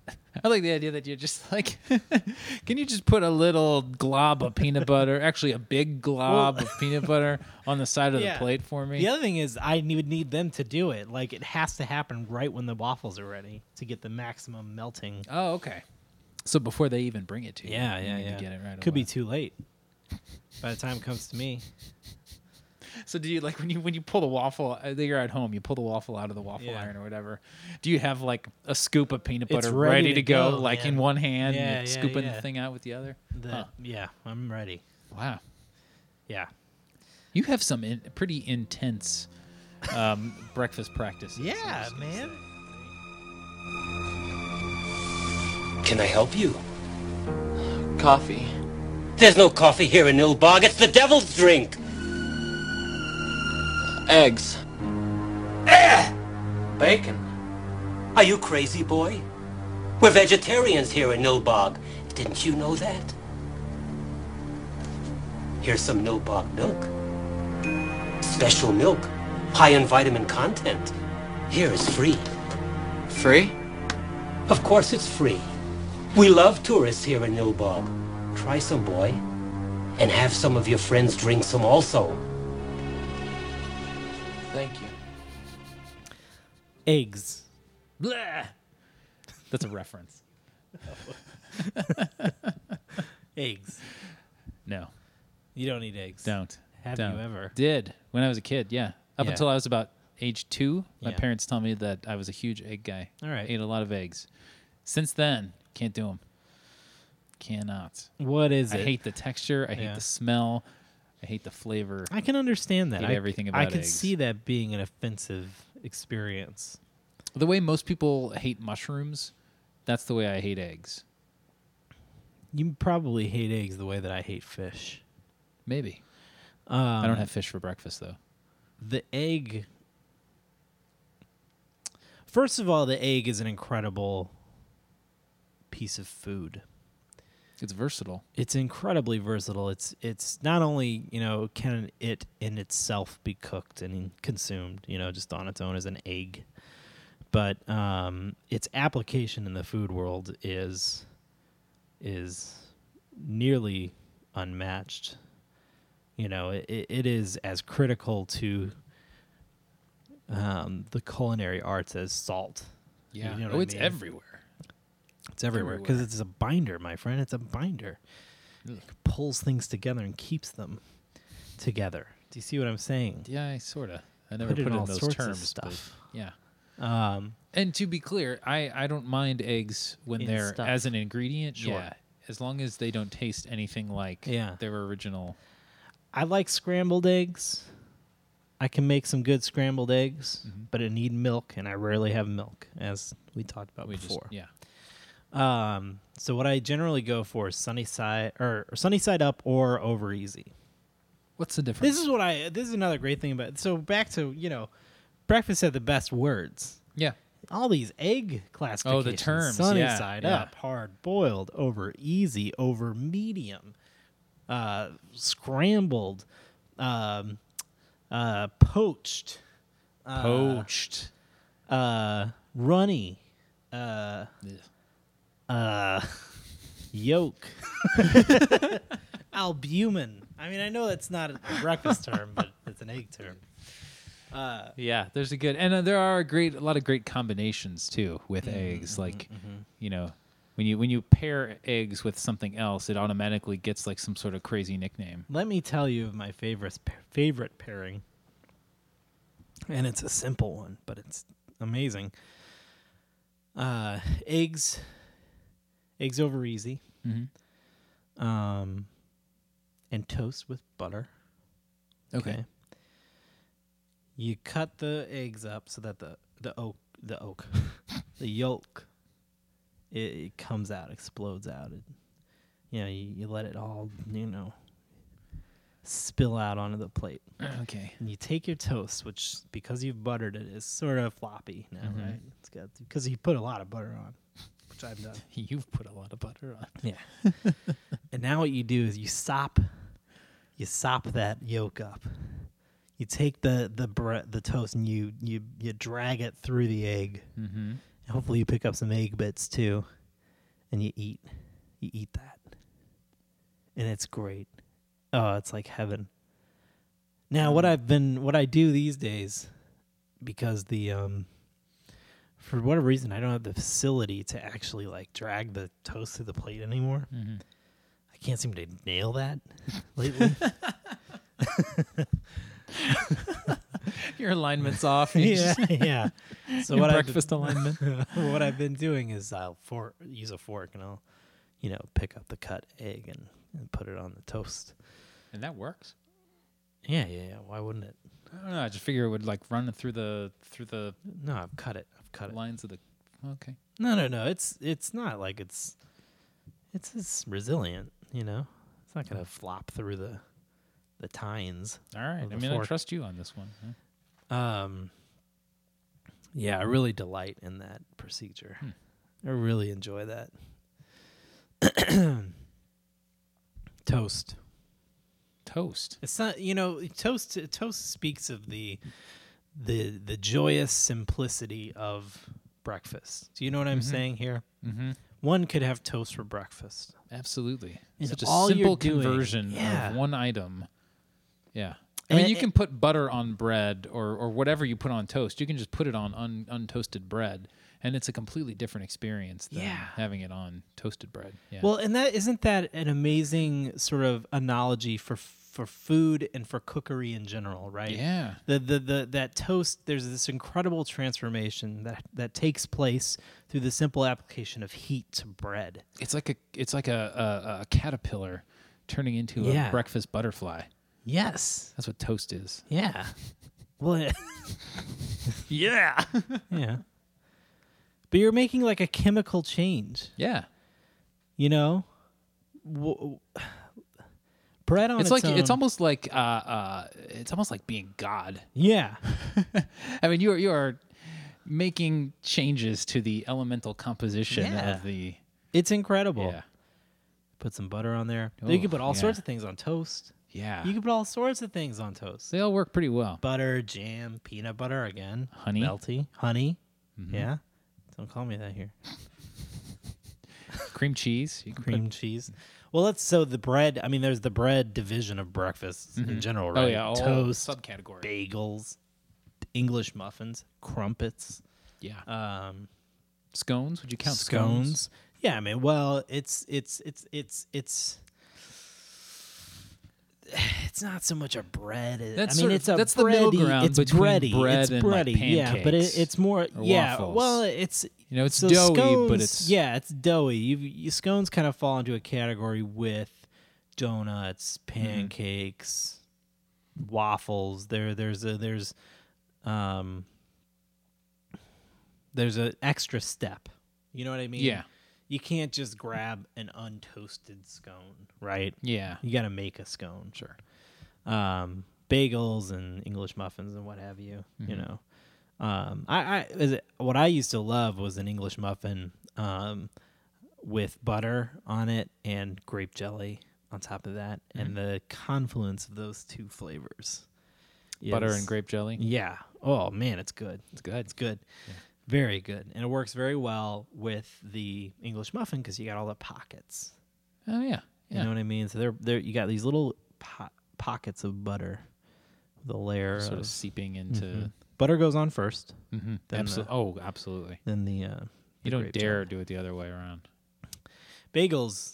I like the idea that you're just like, can you just put a little glob of peanut butter, actually a big glob of peanut butter on the side of the plate for me? The other thing is I would need them to do it. Like, it has to happen right when the waffles are ready to get the maximum melting. Oh, okay. So before they even bring it to you, Yeah, you yeah, need yeah. to get it right Could away. be too late by the time it comes to me. So do you like when you pull the waffle? You're at home. You pull the waffle out of the waffle Yeah. iron or whatever. Do you have like a scoop of peanut It's butter ready ready to to go, go, like man. in one hand, Yeah, and yeah, scooping yeah. the thing out with the other? Yeah, I'm ready. Wow, Yeah. you have some pretty intense breakfast practices. Yeah, man. Can I help you? Coffee. There's no coffee here in Nilbog. It's the devil's drink. Eggs. Bacon. Are you crazy, boy? We're vegetarians here in Nilbog. Didn't you know that? Here's some Nilbog milk. Special milk. High in vitamin content. Here is free. Free? Of course it's free. We love tourists here in Nilbog. Try some, boy. And have some of your friends drink some also. Thank you. Eggs. Blah. That's a reference. Eggs. No, You don't eat eggs. don't. Have Don't. you ever? Did when I was a kid? Yeah, up Yeah. until I was about age 2. My Yeah. parents told me that I was a huge egg guy. All right. Ate a lot of eggs. Since then, can't do them. Cannot. What is I it? hate the texture. I hate Yeah. the smell. I hate the flavor. I can understand that. Hate everything I about can eggs. see that being an offensive experience. The way most people hate mushrooms, that's the way I hate eggs. You probably hate eggs the way that I hate fish. Maybe. I don't have fish for breakfast though. The egg. First of all, the egg is an incredible piece of food. It's versatile. It's incredibly versatile. It's not only, can it in itself be cooked and consumed, just on its own as an egg, but its application in the food world is nearly unmatched. It is as critical to the culinary arts as salt. Yeah. You know what Oh, I it's mean? everywhere. It's everywhere because it's a binder, my friend. It's a binder. It pulls things together and keeps them together. Do you see what I'm saying? Yeah, sort of. I never Put it put in it all in those sorts of terms. stuff. But yeah. And to be clear, I don't mind eggs when In they're stuff. as an ingredient. Sure. Yeah. As long as they don't taste anything like their original. I like scrambled eggs. I can make some good scrambled eggs, but it need milk, and I rarely have milk, as we talked about before. So what I generally go for is sunny side up or over easy. What's the difference? This is another great thing about it. So back to, breakfast had the best words. Yeah. All these egg classifications. terms, Sunny yeah, side yeah. up, hard boiled, over easy, over medium, scrambled, poached, Poached. runny, Ugh. yolk, albumin. I mean, I know that's not a breakfast term, but it's an egg term. Yeah, there's a good, and there are a lot of great combinations too with eggs. Like, when you pair eggs with something else, it automatically gets like some sort of crazy nickname. Let me tell you of my favorite pairing, and it's a simple one, but it's amazing. Eggs over easy, and toast with butter. Okay. You cut the eggs up so that the yolk, it comes out, explodes out. You let it all, spill out onto the plate. Okay. And you take your toast, which, because you've buttered it, is sort of floppy now, right? It's got, because you put a lot of butter on, which I've done. You've put a lot of butter on. Yeah. And now what you do is you sop that yolk up. You take the toast and you drag it through the egg, Hopefully you pick up some egg bits too, and you eat that, and it's great. Oh, it's like heaven. Now, what I do these days, because for whatever reason, I don't have the facility to actually like drag the toast to the plate anymore. I can't seem to nail that lately. Your alignment's off. Yeah. So Your what breakfast alignment. what I've been doing is I'll use a fork and I'll, pick up the cut egg and put it on the toast. And that works. Yeah. Why wouldn't it? I don't know. I just figure it would like run through the No, I've cut it. lines of the. Okay. No. It's not like it's just resilient. It's not gonna flop through the tines. All right. Of the I mean, I fork. trust you on this one. Huh? Yeah, I really delight in that procedure. I really enjoy that. Toast. It's not, toast speaks of the joyous simplicity of breakfast. Do you know what I'm saying here? Mm-hmm. One could have toast for breakfast. Absolutely. And Such a all you're simple doing- conversion yeah. of one item. Yeah. I And mean, you it- can put butter on bread or whatever you put on toast. You can just put it on untoasted bread, and it's a completely different experience than Yeah. having it on toasted bread. Yeah. Well, and isn't that an amazing sort of analogy for food and for cookery in general, right? yeah. That toast, there's this incredible transformation that takes place through the simple application of heat to bread. It's like a caterpillar turning into Yeah. a breakfast butterfly. Yes. That's what toast is. Yeah. Well, Yeah. yeah. But you're making like a chemical change, Yeah. Bread on It's its like own. it's almost like being God. Yeah. I mean, you are making changes to the elemental composition Yeah. of the. It's incredible. Yeah. Put some butter on there. Oh, You can put all yeah. sorts of things on toast. Yeah. You can put all sorts of things on toast. They all work pretty well. Butter, jam, peanut butter again. Honey. Melty. Honey. Yeah. Don't call me that here. Cream cheese. You can Cream cheese. Well, the bread. I mean, there's the bread division of breakfasts in general, Put, right? oh yeah, all Toast, subcategory. bagels, English muffins, crumpets, Yeah. Scones. Would you count scones? scones. Yeah, I mean, well, it's not so much a bread. That's I sort mean, of- it's a that's the middle bready. ground It's between bready. bread it's and, like, bready. Yeah, but pancakes it's more. or Yeah. waffles. Well, it's It's so doughy, scones, but it's it's doughy. You scones kind of fall into a category with donuts, pancakes, waffles. There's an extra step. You know what I mean? Yeah. You can't just grab an untoasted scone, right? Yeah. You got to make a scone. Sure. Bagels and English muffins and what have you. Mm-hmm. You know, what I used to love was an English muffin with butter on it and grape jelly on top of that, and the confluence of those two flavors. Butter is- and grape jelly. Yeah. Oh man, it's good. It's good. It's good. Very good, and it works very well with the English muffin because you got all the pockets. Oh yeah. You Yeah. know what I mean? So they're you got these little pockets of butter, with a layer Sort of of seeping into. butter goes on first, Mhm. Then Absolutely. then the You don't dare do it the other way around. bagels.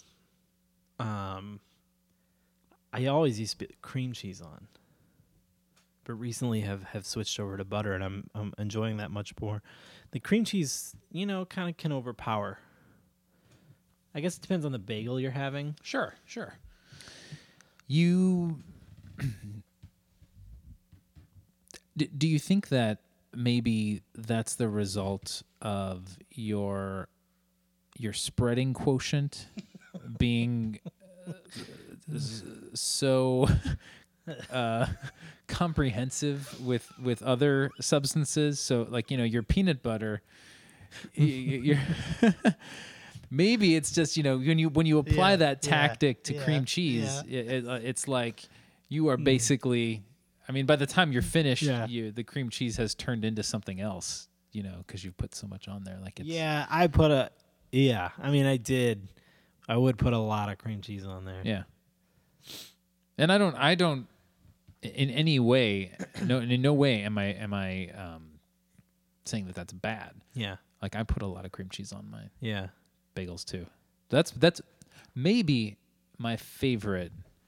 I always used to put cream cheese on, but recently have switched over to butter, and I'm enjoying that much more. The cream cheese, kind of can overpower. I guess it depends on the bagel you're having. Sure. You do you think that maybe that's the result of your spreading quotient being so comprehensive with other substances? So like, your peanut butter, you're maybe it's just, when you apply Yeah, that yeah, tactic to yeah, cream cheese, yeah. it's like you are basically, I mean, by the time you're finished, Yeah. the cream cheese has turned into something else. because you've put so much on there. Like it's, Yeah, I mean, I did. I would put a lot of cream cheese on there. Yeah. And I don't in any way, in no way am I saying that that's bad. Yeah. Like I put a lot of cream cheese on my Yeah. bagels too. That's maybe my favorite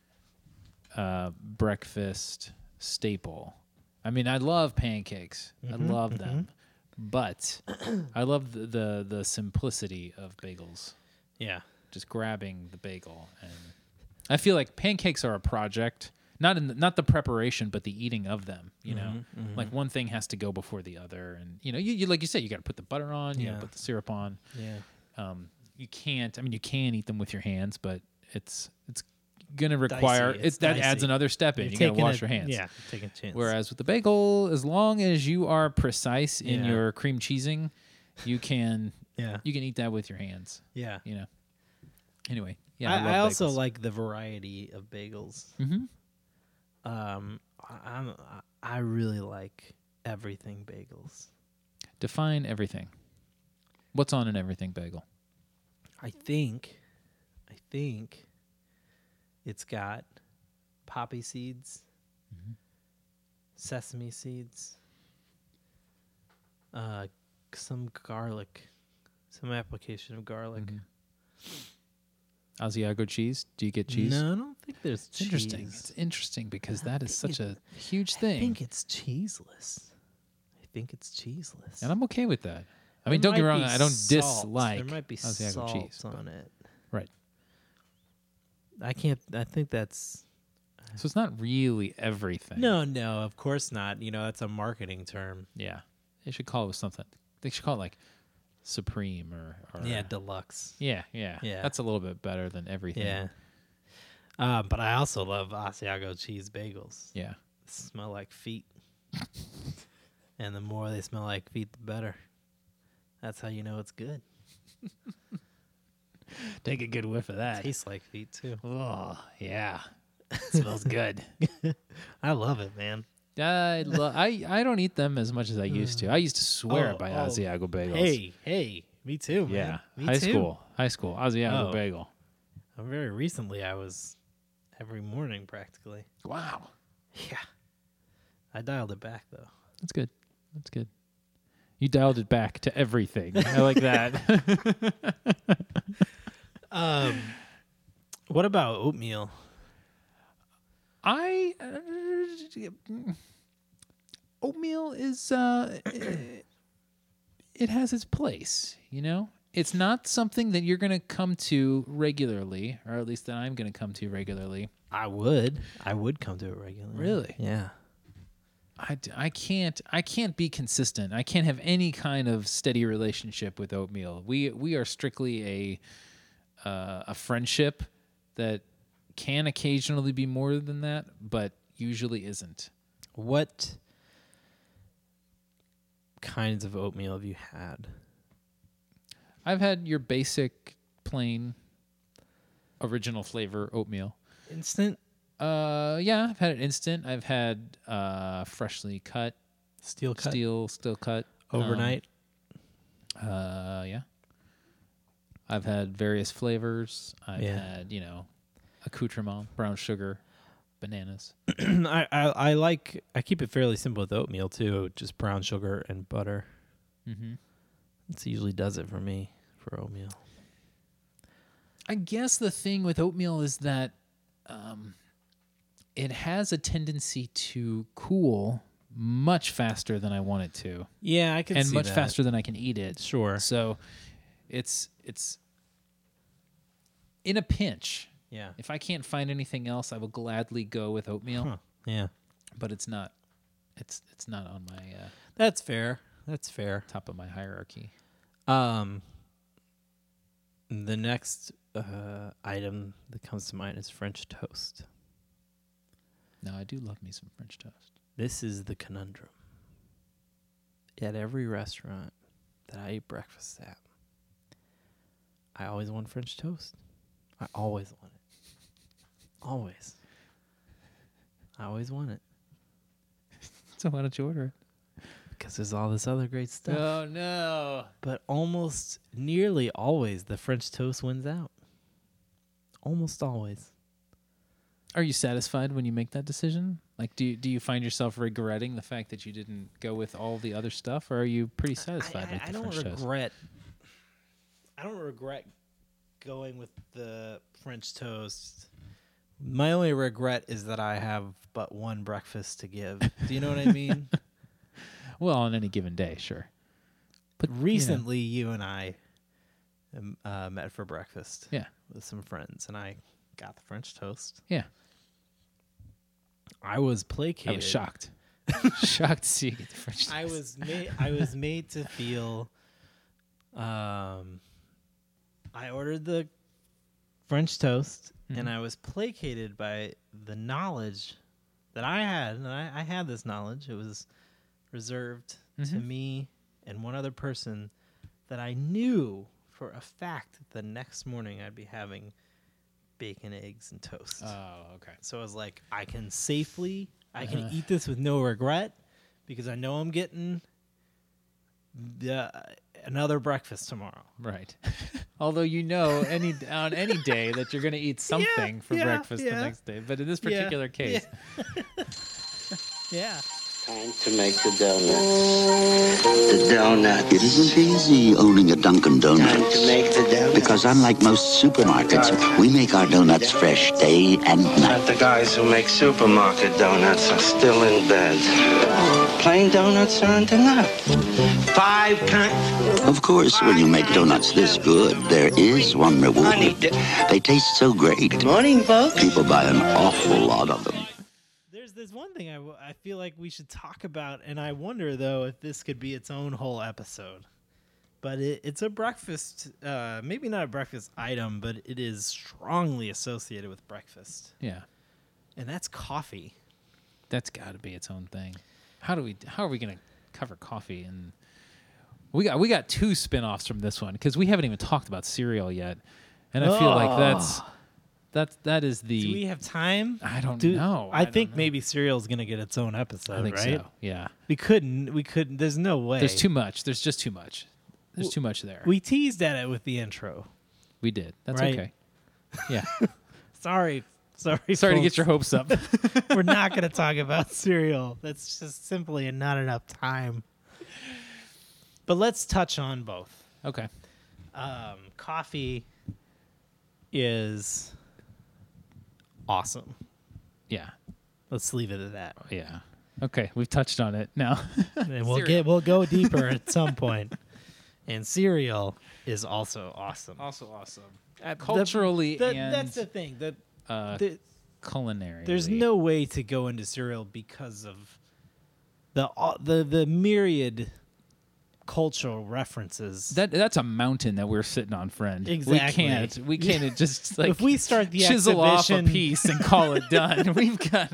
breakfast staple. I mean, I love pancakes. I love them. But I love the simplicity of bagels. Yeah. Just grabbing the bagel, and I feel like pancakes are a project, not the preparation, but the eating of them. Like one thing has to go before the other, and you like you said, you got to put the butter on, you got to put the syrup on. Yeah. You can't. I mean, you can eat them with your hands, but it's gonna require It's that dicey. adds another step in. You gotta wash your hands. Yeah, taking a chance. Whereas with the bagel, as long as you are precise in Yeah. your cream cheesing, you can yeah, you can eat that with your hands. yeah. Anyway, yeah. I love also bagels. like the variety of bagels. Mhm. I really like everything bagels. Define everything. What's on an everything bagel? I think it's got poppy seeds, sesame seeds, some garlic, some application of garlic. Asiago cheese? Do you get cheese? No, I don't think there's It's interesting. cheese. It's interesting because that is think such a huge thing. I think it's cheeseless. And I'm okay with that. I mean, There don't get me might wrong. be I don't salt. dislike There might be Asiago salt cheese. but- on it. Right. I think that's So it's not really everything. no, of course not. That's a marketing term. Yeah. They should call it something. They should call it like Supreme or Yeah, deluxe. Yeah. Yeah. That's a little bit better than everything. Yeah. But I also love Asiago cheese bagels. Yeah. They smell like feet. And the more they smell like feet, the better. That's how you know it's good. Take a good whiff of that. Tastes like feet too. Oh, yeah. Smells good. I love it, man. I don't eat them as much as I used to. I used to swear by Asiago bagels. Hey, me too, man. Yeah. Me High too. school. Asiago Oh. bagel. Very recently, I was every morning practically. Wow. Yeah. I dialed it back though. That's good. You dialed it back to everything. I like that. What about oatmeal? Oatmeal is it has its place, It's not something that you're going to come to regularly, or at least that I'm going to come to regularly. I would come to it regularly. Really? Yeah. I can't be consistent. I can't have any kind of steady relationship with oatmeal. We are strictly a friendship that can occasionally be more than that, but usually isn't. What kinds of oatmeal have you had? I've had your basic plain original flavor oatmeal. Instant? Yeah, I've had it instant. I've had freshly cut, Steel cut? still cut Overnight? Yeah. I've had various flavors. I've Yeah. had, accoutrement, brown sugar, bananas. I keep it fairly simple with oatmeal too, just brown sugar and butter. Mm-hmm. It usually does it for me for oatmeal. I guess the thing with oatmeal is that it has a tendency to cool much faster than I want it to, Yeah, I can and see much that. faster than I can eat it. Sure. So, it's in a pinch. Yeah. If I can't find anything else, I will gladly go with oatmeal. Huh. Yeah. But it's not. It's not on my That's fair. That's fair. top of my hierarchy. The next item that comes to mind is French toast. No, I do love me some French toast. This is the conundrum. At every restaurant that I eat breakfast at, I always want French toast. I always want it. Always. I always want it. So why don't you order it? because there's all this other great stuff. Oh no. But almost nearly always the French toast wins out. Almost always. Are you satisfied when you make that decision? Like, do you find yourself regretting the fact that you didn't go with all the other stuff, or are you pretty satisfied with the French toast? I don't regret going with the French toast. My only regret is that I have but one breakfast to give. Do you know what I mean? Well, on any given day, sure. But recently, you and I met for breakfast. Yeah. With some friends, and I got the French toast. Yeah. I was placated. I was shocked. Shocked to see you get the French toast. I was made to feel. I ordered the French toast, and I was placated by the knowledge that I had. And I had this knowledge. It was reserved to me and one other person that I knew for a fact the next morning I'd be having bacon, eggs, and toast. Oh, okay. So I was like, I can eat this with no regret because I know I'm getting another breakfast tomorrow. Right. Although on any day that you're going to eat something for breakfast the next day. But in this particular case. Yeah. Time to make the donut. The donut. It isn't easy owning a Dunkin' Time Donuts. to make the donut. Because unlike most supermarkets, we make our donuts fresh day and But night. the guys who make supermarket donuts are still in bed. Plain donuts aren't enough. 5 kinds. Of course, when you make donuts this good, there is one reward. Honey, They taste so great. Good morning, folks. People buy an awful lot of them. There's one thing I feel like we should talk about, and I wonder, though, if this could be its own whole episode. But it's a breakfast, maybe not a breakfast item, but it is strongly associated with breakfast. Yeah. And that's coffee. That's got to be its own thing. How are we going to cover coffee? And we got 2 spin-offs from this one because we haven't even talked about cereal yet. And I feel like that is the. Do we have time? I don't know. I think maybe cereal's going to get its own episode, I think right? so. Yeah. We couldn't. There's no way. There's too much. There's just too much. There's too much there. We teased at it with the intro. We did. That's Right. okay. Yeah. Sorry, Sorry to get your hopes up. We're not going to talk about cereal. That's just simply not enough time. But let's touch on both. Okay. Coffee is awesome. Yeah. Let's leave it at that. Yeah. Okay. We've touched on it now. And Cereal. we'll go deeper at some point. And cereal is also awesome. Also awesome. The- Culturally and that's the thing. The culinary. There's no way to go into cereal because of the myriad cultural references. That's a mountain that we're sitting on, friend. Exactly. We can't just like if we start the chisel off a exhibition, piece and call it done. We've got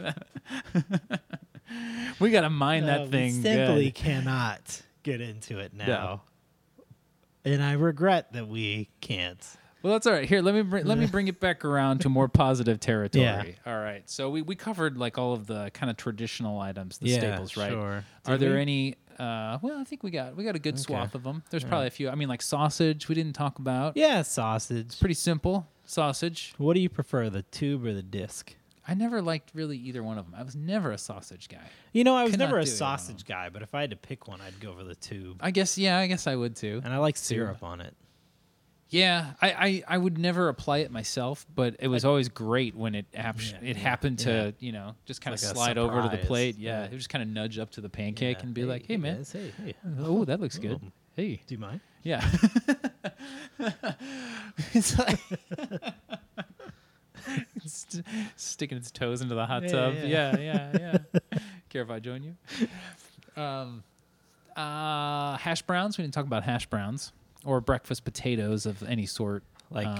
to mine that thing. We simply good. cannot get into it now. No. And I regret that we can't. Well, that's all right. Here, let me bring it back around to more positive territory. Yeah. All right. So we covered like all of the kind of traditional items, the Yeah, staples, right? sure. Are Did there we? any? Well, I think we got a good swath of them. There's probably a few. I mean, like sausage, we didn't talk about. Yeah, sausage. Pretty simple sausage. What do you prefer, the tube or the disc? I never liked really either one of them. I was never a sausage guy. You know, I was Cannot never a do either sausage guy, but if I had to pick one, I'd go for the tube. I guess I would too. And I like syrup on it. Yeah, I would never apply it myself, but it was always great when it happened to just kind of like a slide over to the surprise. plate. Yeah, Yeah. it would just kind of nudge up to the pancake Yeah. and be like, "Hey man, guys, hey. oh that looks good. Oh. Hey, Do you mind? yeah." It's like sticking its toes into the hot tub. yeah. Yeah. Care if I join you? Hash browns. We didn't talk about hash browns. Or breakfast potatoes of any sort. Like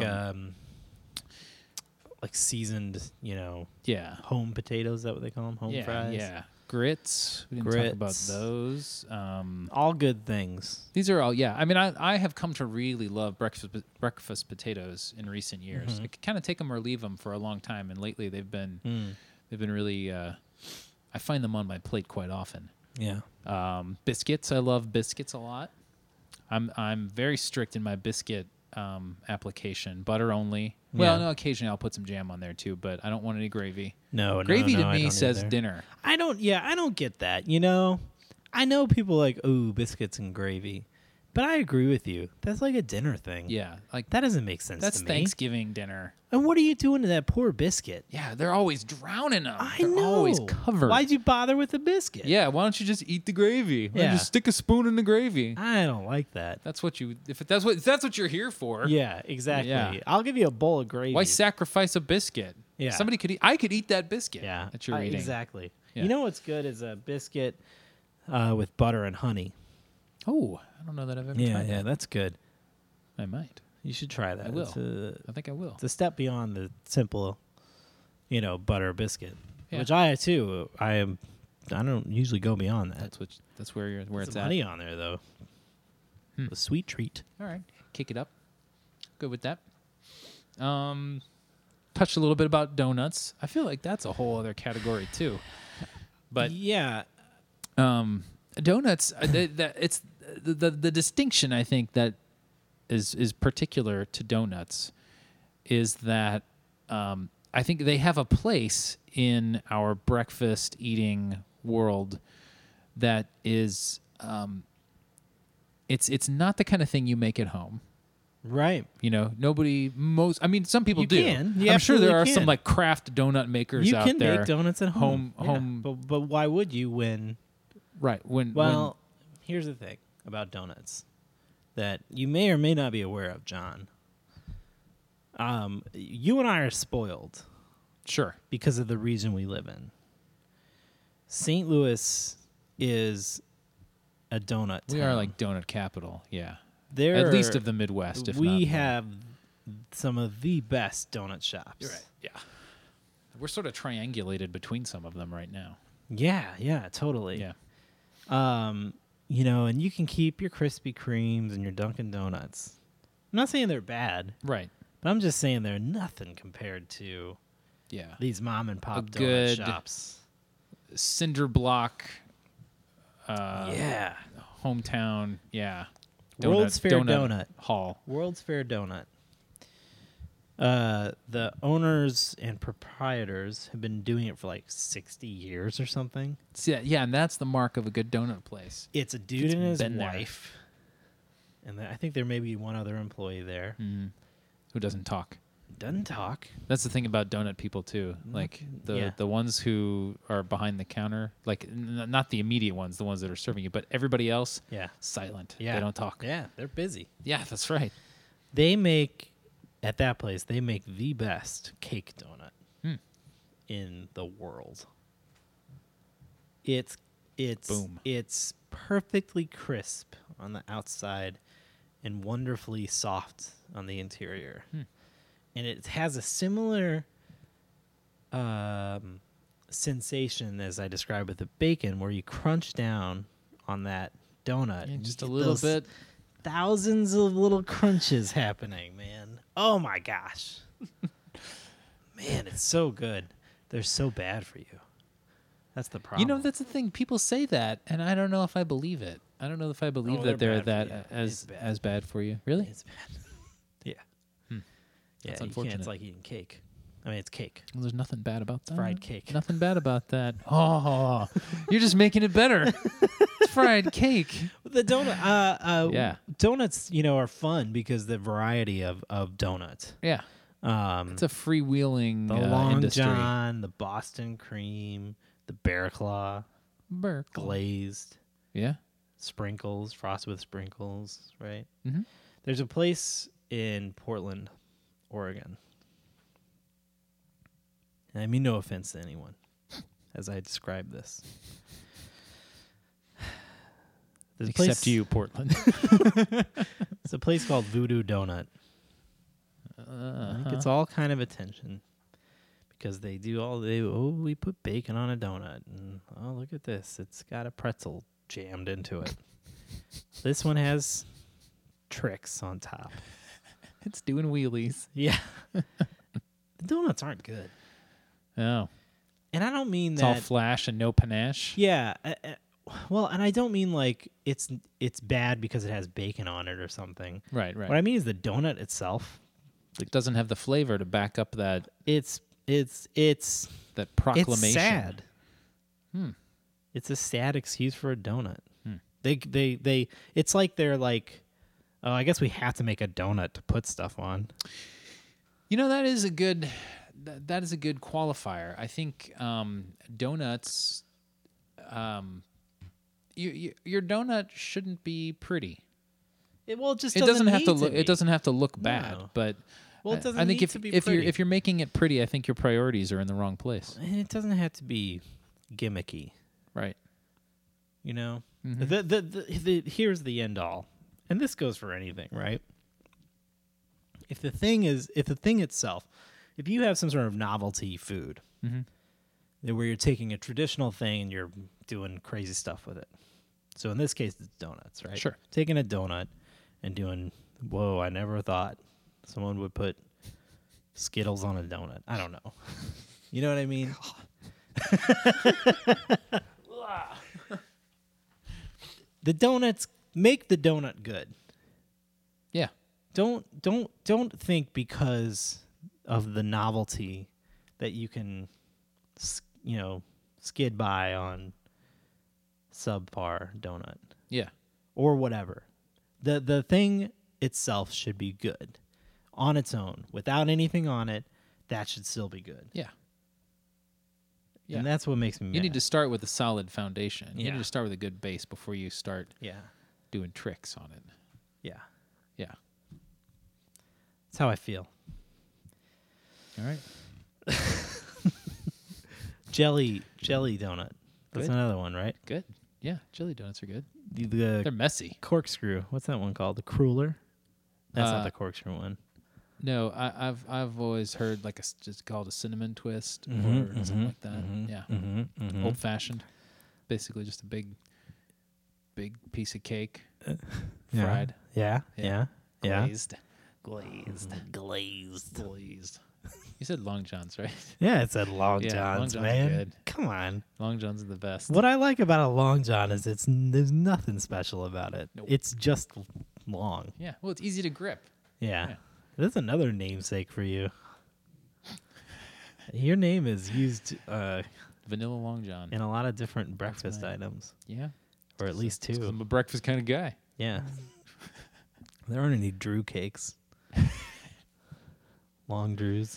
seasoned, Yeah. home potatoes. Is that what they call them? Home fries? Yeah. Grits. We didn't talk about those. All good things. These are all, yeah. I mean, I have come to really love breakfast potatoes in recent years. I could kind of take them or leave them for a long time, and lately they've been really. I find them on my plate quite often. Yeah. Biscuits, I love biscuits a lot. I'm very strict in my biscuit application. Butter only. Well, Yeah. no, occasionally I'll put some jam on there too, but I don't want any gravy. No, Gravy to I me don't says either. dinner. I don't get that, you know? I know people like, ooh, biscuits and gravy. But I agree with you. That's like a dinner thing. Yeah, like That doesn't make sense that's to me. Thanksgiving dinner. And what are you doing to that poor biscuit? Yeah, they're always drowning them. I They're know. always covered. Why'd you bother with the biscuit? Yeah, why don't you just eat the gravy? Why don't you Yeah. just stick a spoon in the gravy. I don't like that. That's what you. If that's what you're here for. Yeah, exactly. Yeah. I'll give you a bowl of gravy. Why sacrifice a biscuit? Yeah. Somebody could eat. I could eat that biscuit. Yeah, That you're eating. Exactly. Yeah. You know what's good is a biscuit with butter and honey. Oh, I don't know that I've ever Yeah, tried yeah, that. that's good. I might. You should try that. I will. It's I think I will. a step beyond the simple, butter biscuit. Yeah. Which I too. I don't usually go beyond that. That's where Some it's at. honey on there though. A sweet treat. All right, kick it up. Good with that. Touched a little bit about donuts. I feel like that's a whole other category too. But Yeah. donuts, it's the distinction I think that is particular to donuts is that I think they have a place in our breakfast eating world that is it's not the kind of thing you make at home. Right. You know, some people You do. can. You I'm sure there absolutely are can. some like craft donut makers You out can there. bake donuts at home. Home. But why would you when? Right. Well, here's the thing about donuts that you may or may not be aware of, John. You and I are spoiled sure. because of the region we live in. St. Louis is a donut We town. are like donut capital. Yeah. There At least are- of the Midwest, if not we more. have some of the best donut shops. You're right. Yeah. We're sort of triangulated between some of them right now. Yeah, totally. Yeah. And you can keep your Krispy Kremes and your Dunkin' Donuts. I'm not saying they're bad, Right. but I'm just saying they're nothing compared to Yeah. these mom and pop A donut good- shops. Cinder block Yeah. hometown. Yeah. World's Fair Donut. Hall. World's Fair Donut. The owners and proprietors have been doing it for like 60 years or something. Yeah, and that's the mark of a good donut place. It's a dude It's and his been there. wife. And I think there may be one other employee there. Who doesn't talk? Doesn't talk. That's the thing about donut people too. Like the ones who are behind the counter, like not the immediate ones, the ones that are serving you, but everybody else, Yeah. silent. Yeah. They don't talk. Yeah, they're busy. Yeah, that's right. They make at that place. They make the best cake donut in the world. It's Boom. It's perfectly crisp on the outside and wonderfully soft on the interior, and it has a similar sensation as I described with the bacon, where you crunch down on that donut. Yeah, and just you a get little those bit. Thousands of little crunches happening, man. Oh my gosh. Man, it's so good. They're so bad for you. That's the problem. You know, that's the thing. People say that, and I don't know if I believe it. I don't know if I believe Oh, that they're they're bad for that you. It's bad. as bad for you. Really? It's bad. Yeah. Yeah, That's you unfortunate. can't. It's like eating cake. I mean, it's cake. Well, there's nothing bad about that. Fried cake. Nothing bad about that. Oh, you're just making it better. It's fried cake. The donut. Yeah. Donuts, are fun because the variety of donut. Yeah. It's a freewheeling The Long industry. John, the Boston cream, the Bear Claw, Burke. glazed. Yeah. Sprinkles, frosted with sprinkles, right? Mhm. There's a place in Portland, Oregon. And I mean no offense to anyone as I describe this. There's a Except place, you, Portland. It's a place called Voodoo Donut. I think it's all kind of attention because they we put bacon on a donut and oh look at this, it's got a pretzel jammed into it. This one has tricks on top. It's doing wheelies. Yeah. The donuts aren't good. Oh. And I don't mean It's that. all flash and no panache. Yeah. Well, and I don't mean like it's bad because it has bacon on it or something. Right. What I mean is the donut itself. It doesn't have the flavor to back up that It's that proclamation. It's sad. It's a sad excuse for a donut. They it's like they're like, oh, I guess we have to make a donut to put stuff on. You know, that is a good qualifier. I think donuts, your donut shouldn't be pretty. It just It doesn't have need to look. be. It doesn't have to look bad, No. but Well, it doesn't I think need to be pretty. if you're making it pretty, I think your priorities are in the wrong place. And it doesn't have to be gimmicky. Right. You know, Mm-hmm. here's the end all, and this goes for anything, right? If the thing itself, if you have some sort of novelty food, where you're taking a traditional thing and you're doing crazy stuff with it. So in this case, it's donuts, right? Sure. Taking a donut and doing, whoa, I never thought someone would put Skittles on a donut. I don't know. You know what I mean? The donuts make the donut good. Yeah. Don't think because of the novelty that you can, skid by on subpar donut Yeah. or whatever. The thing itself should be good on its own without anything on it. That should still be good. Yeah. Yeah. And that's what makes me mad. You need to start with a solid foundation. You Yeah. need to start with a good base before you start doing tricks on it. Yeah. Yeah. That's how I feel. All right. Jelly donut. That's Good. another one, right? Good. Yeah. Jelly donuts are good. The They're messy. corkscrew. What's that one called? The cruller? That's not Uh, the corkscrew one. No, I've always heard like just called a cinnamon twist or something like that. Yeah. Old fashioned. Basically just a big piece of cake. Fried. Yeah. Glazed. Glazed. You said Long Johns, right? Yeah, it said Long Yeah, Johns, Long Johns are man. good. Come on. Long Johns are the best. What I like about a Long John is there's nothing special about it. Nope. It's just long. Yeah. Well, it's easy to grip. Yeah. That's another namesake for you. Your name is used Vanilla Long John. in a lot of different breakfast items, Yeah. or at least 'Cause two. I'm a breakfast kind of guy. Yeah. There aren't any Drew cakes. Long Drews.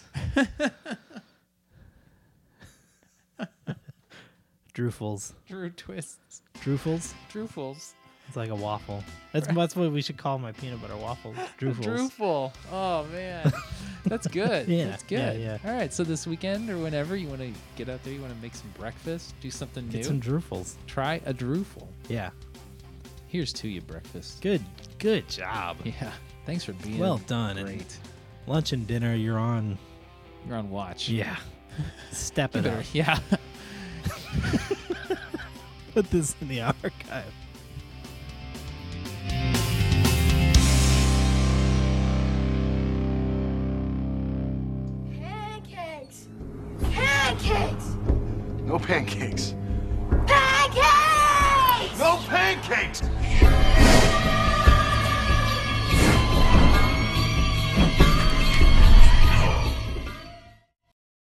Drufels. Drew twists. Drufels? Drufels. It's like a waffle. That's what we should call my peanut butter waffles. Drufels. Drufel. Oh man, that's good. Yeah, That's good. yeah. All right, so this weekend or whenever you want to get out there, you want to make some breakfast, do something Get new. some Drufels. Try a Drufel. Yeah. Here's to you, breakfast. Good job. Yeah. Thanks for being Well done. And Great. lunch and dinner, you're on. You're on watch. Yeah. Step You it better- up. Yeah. Put this in the archive. Pancakes! Pancakes! No pancakes. Pancakes! No pancakes!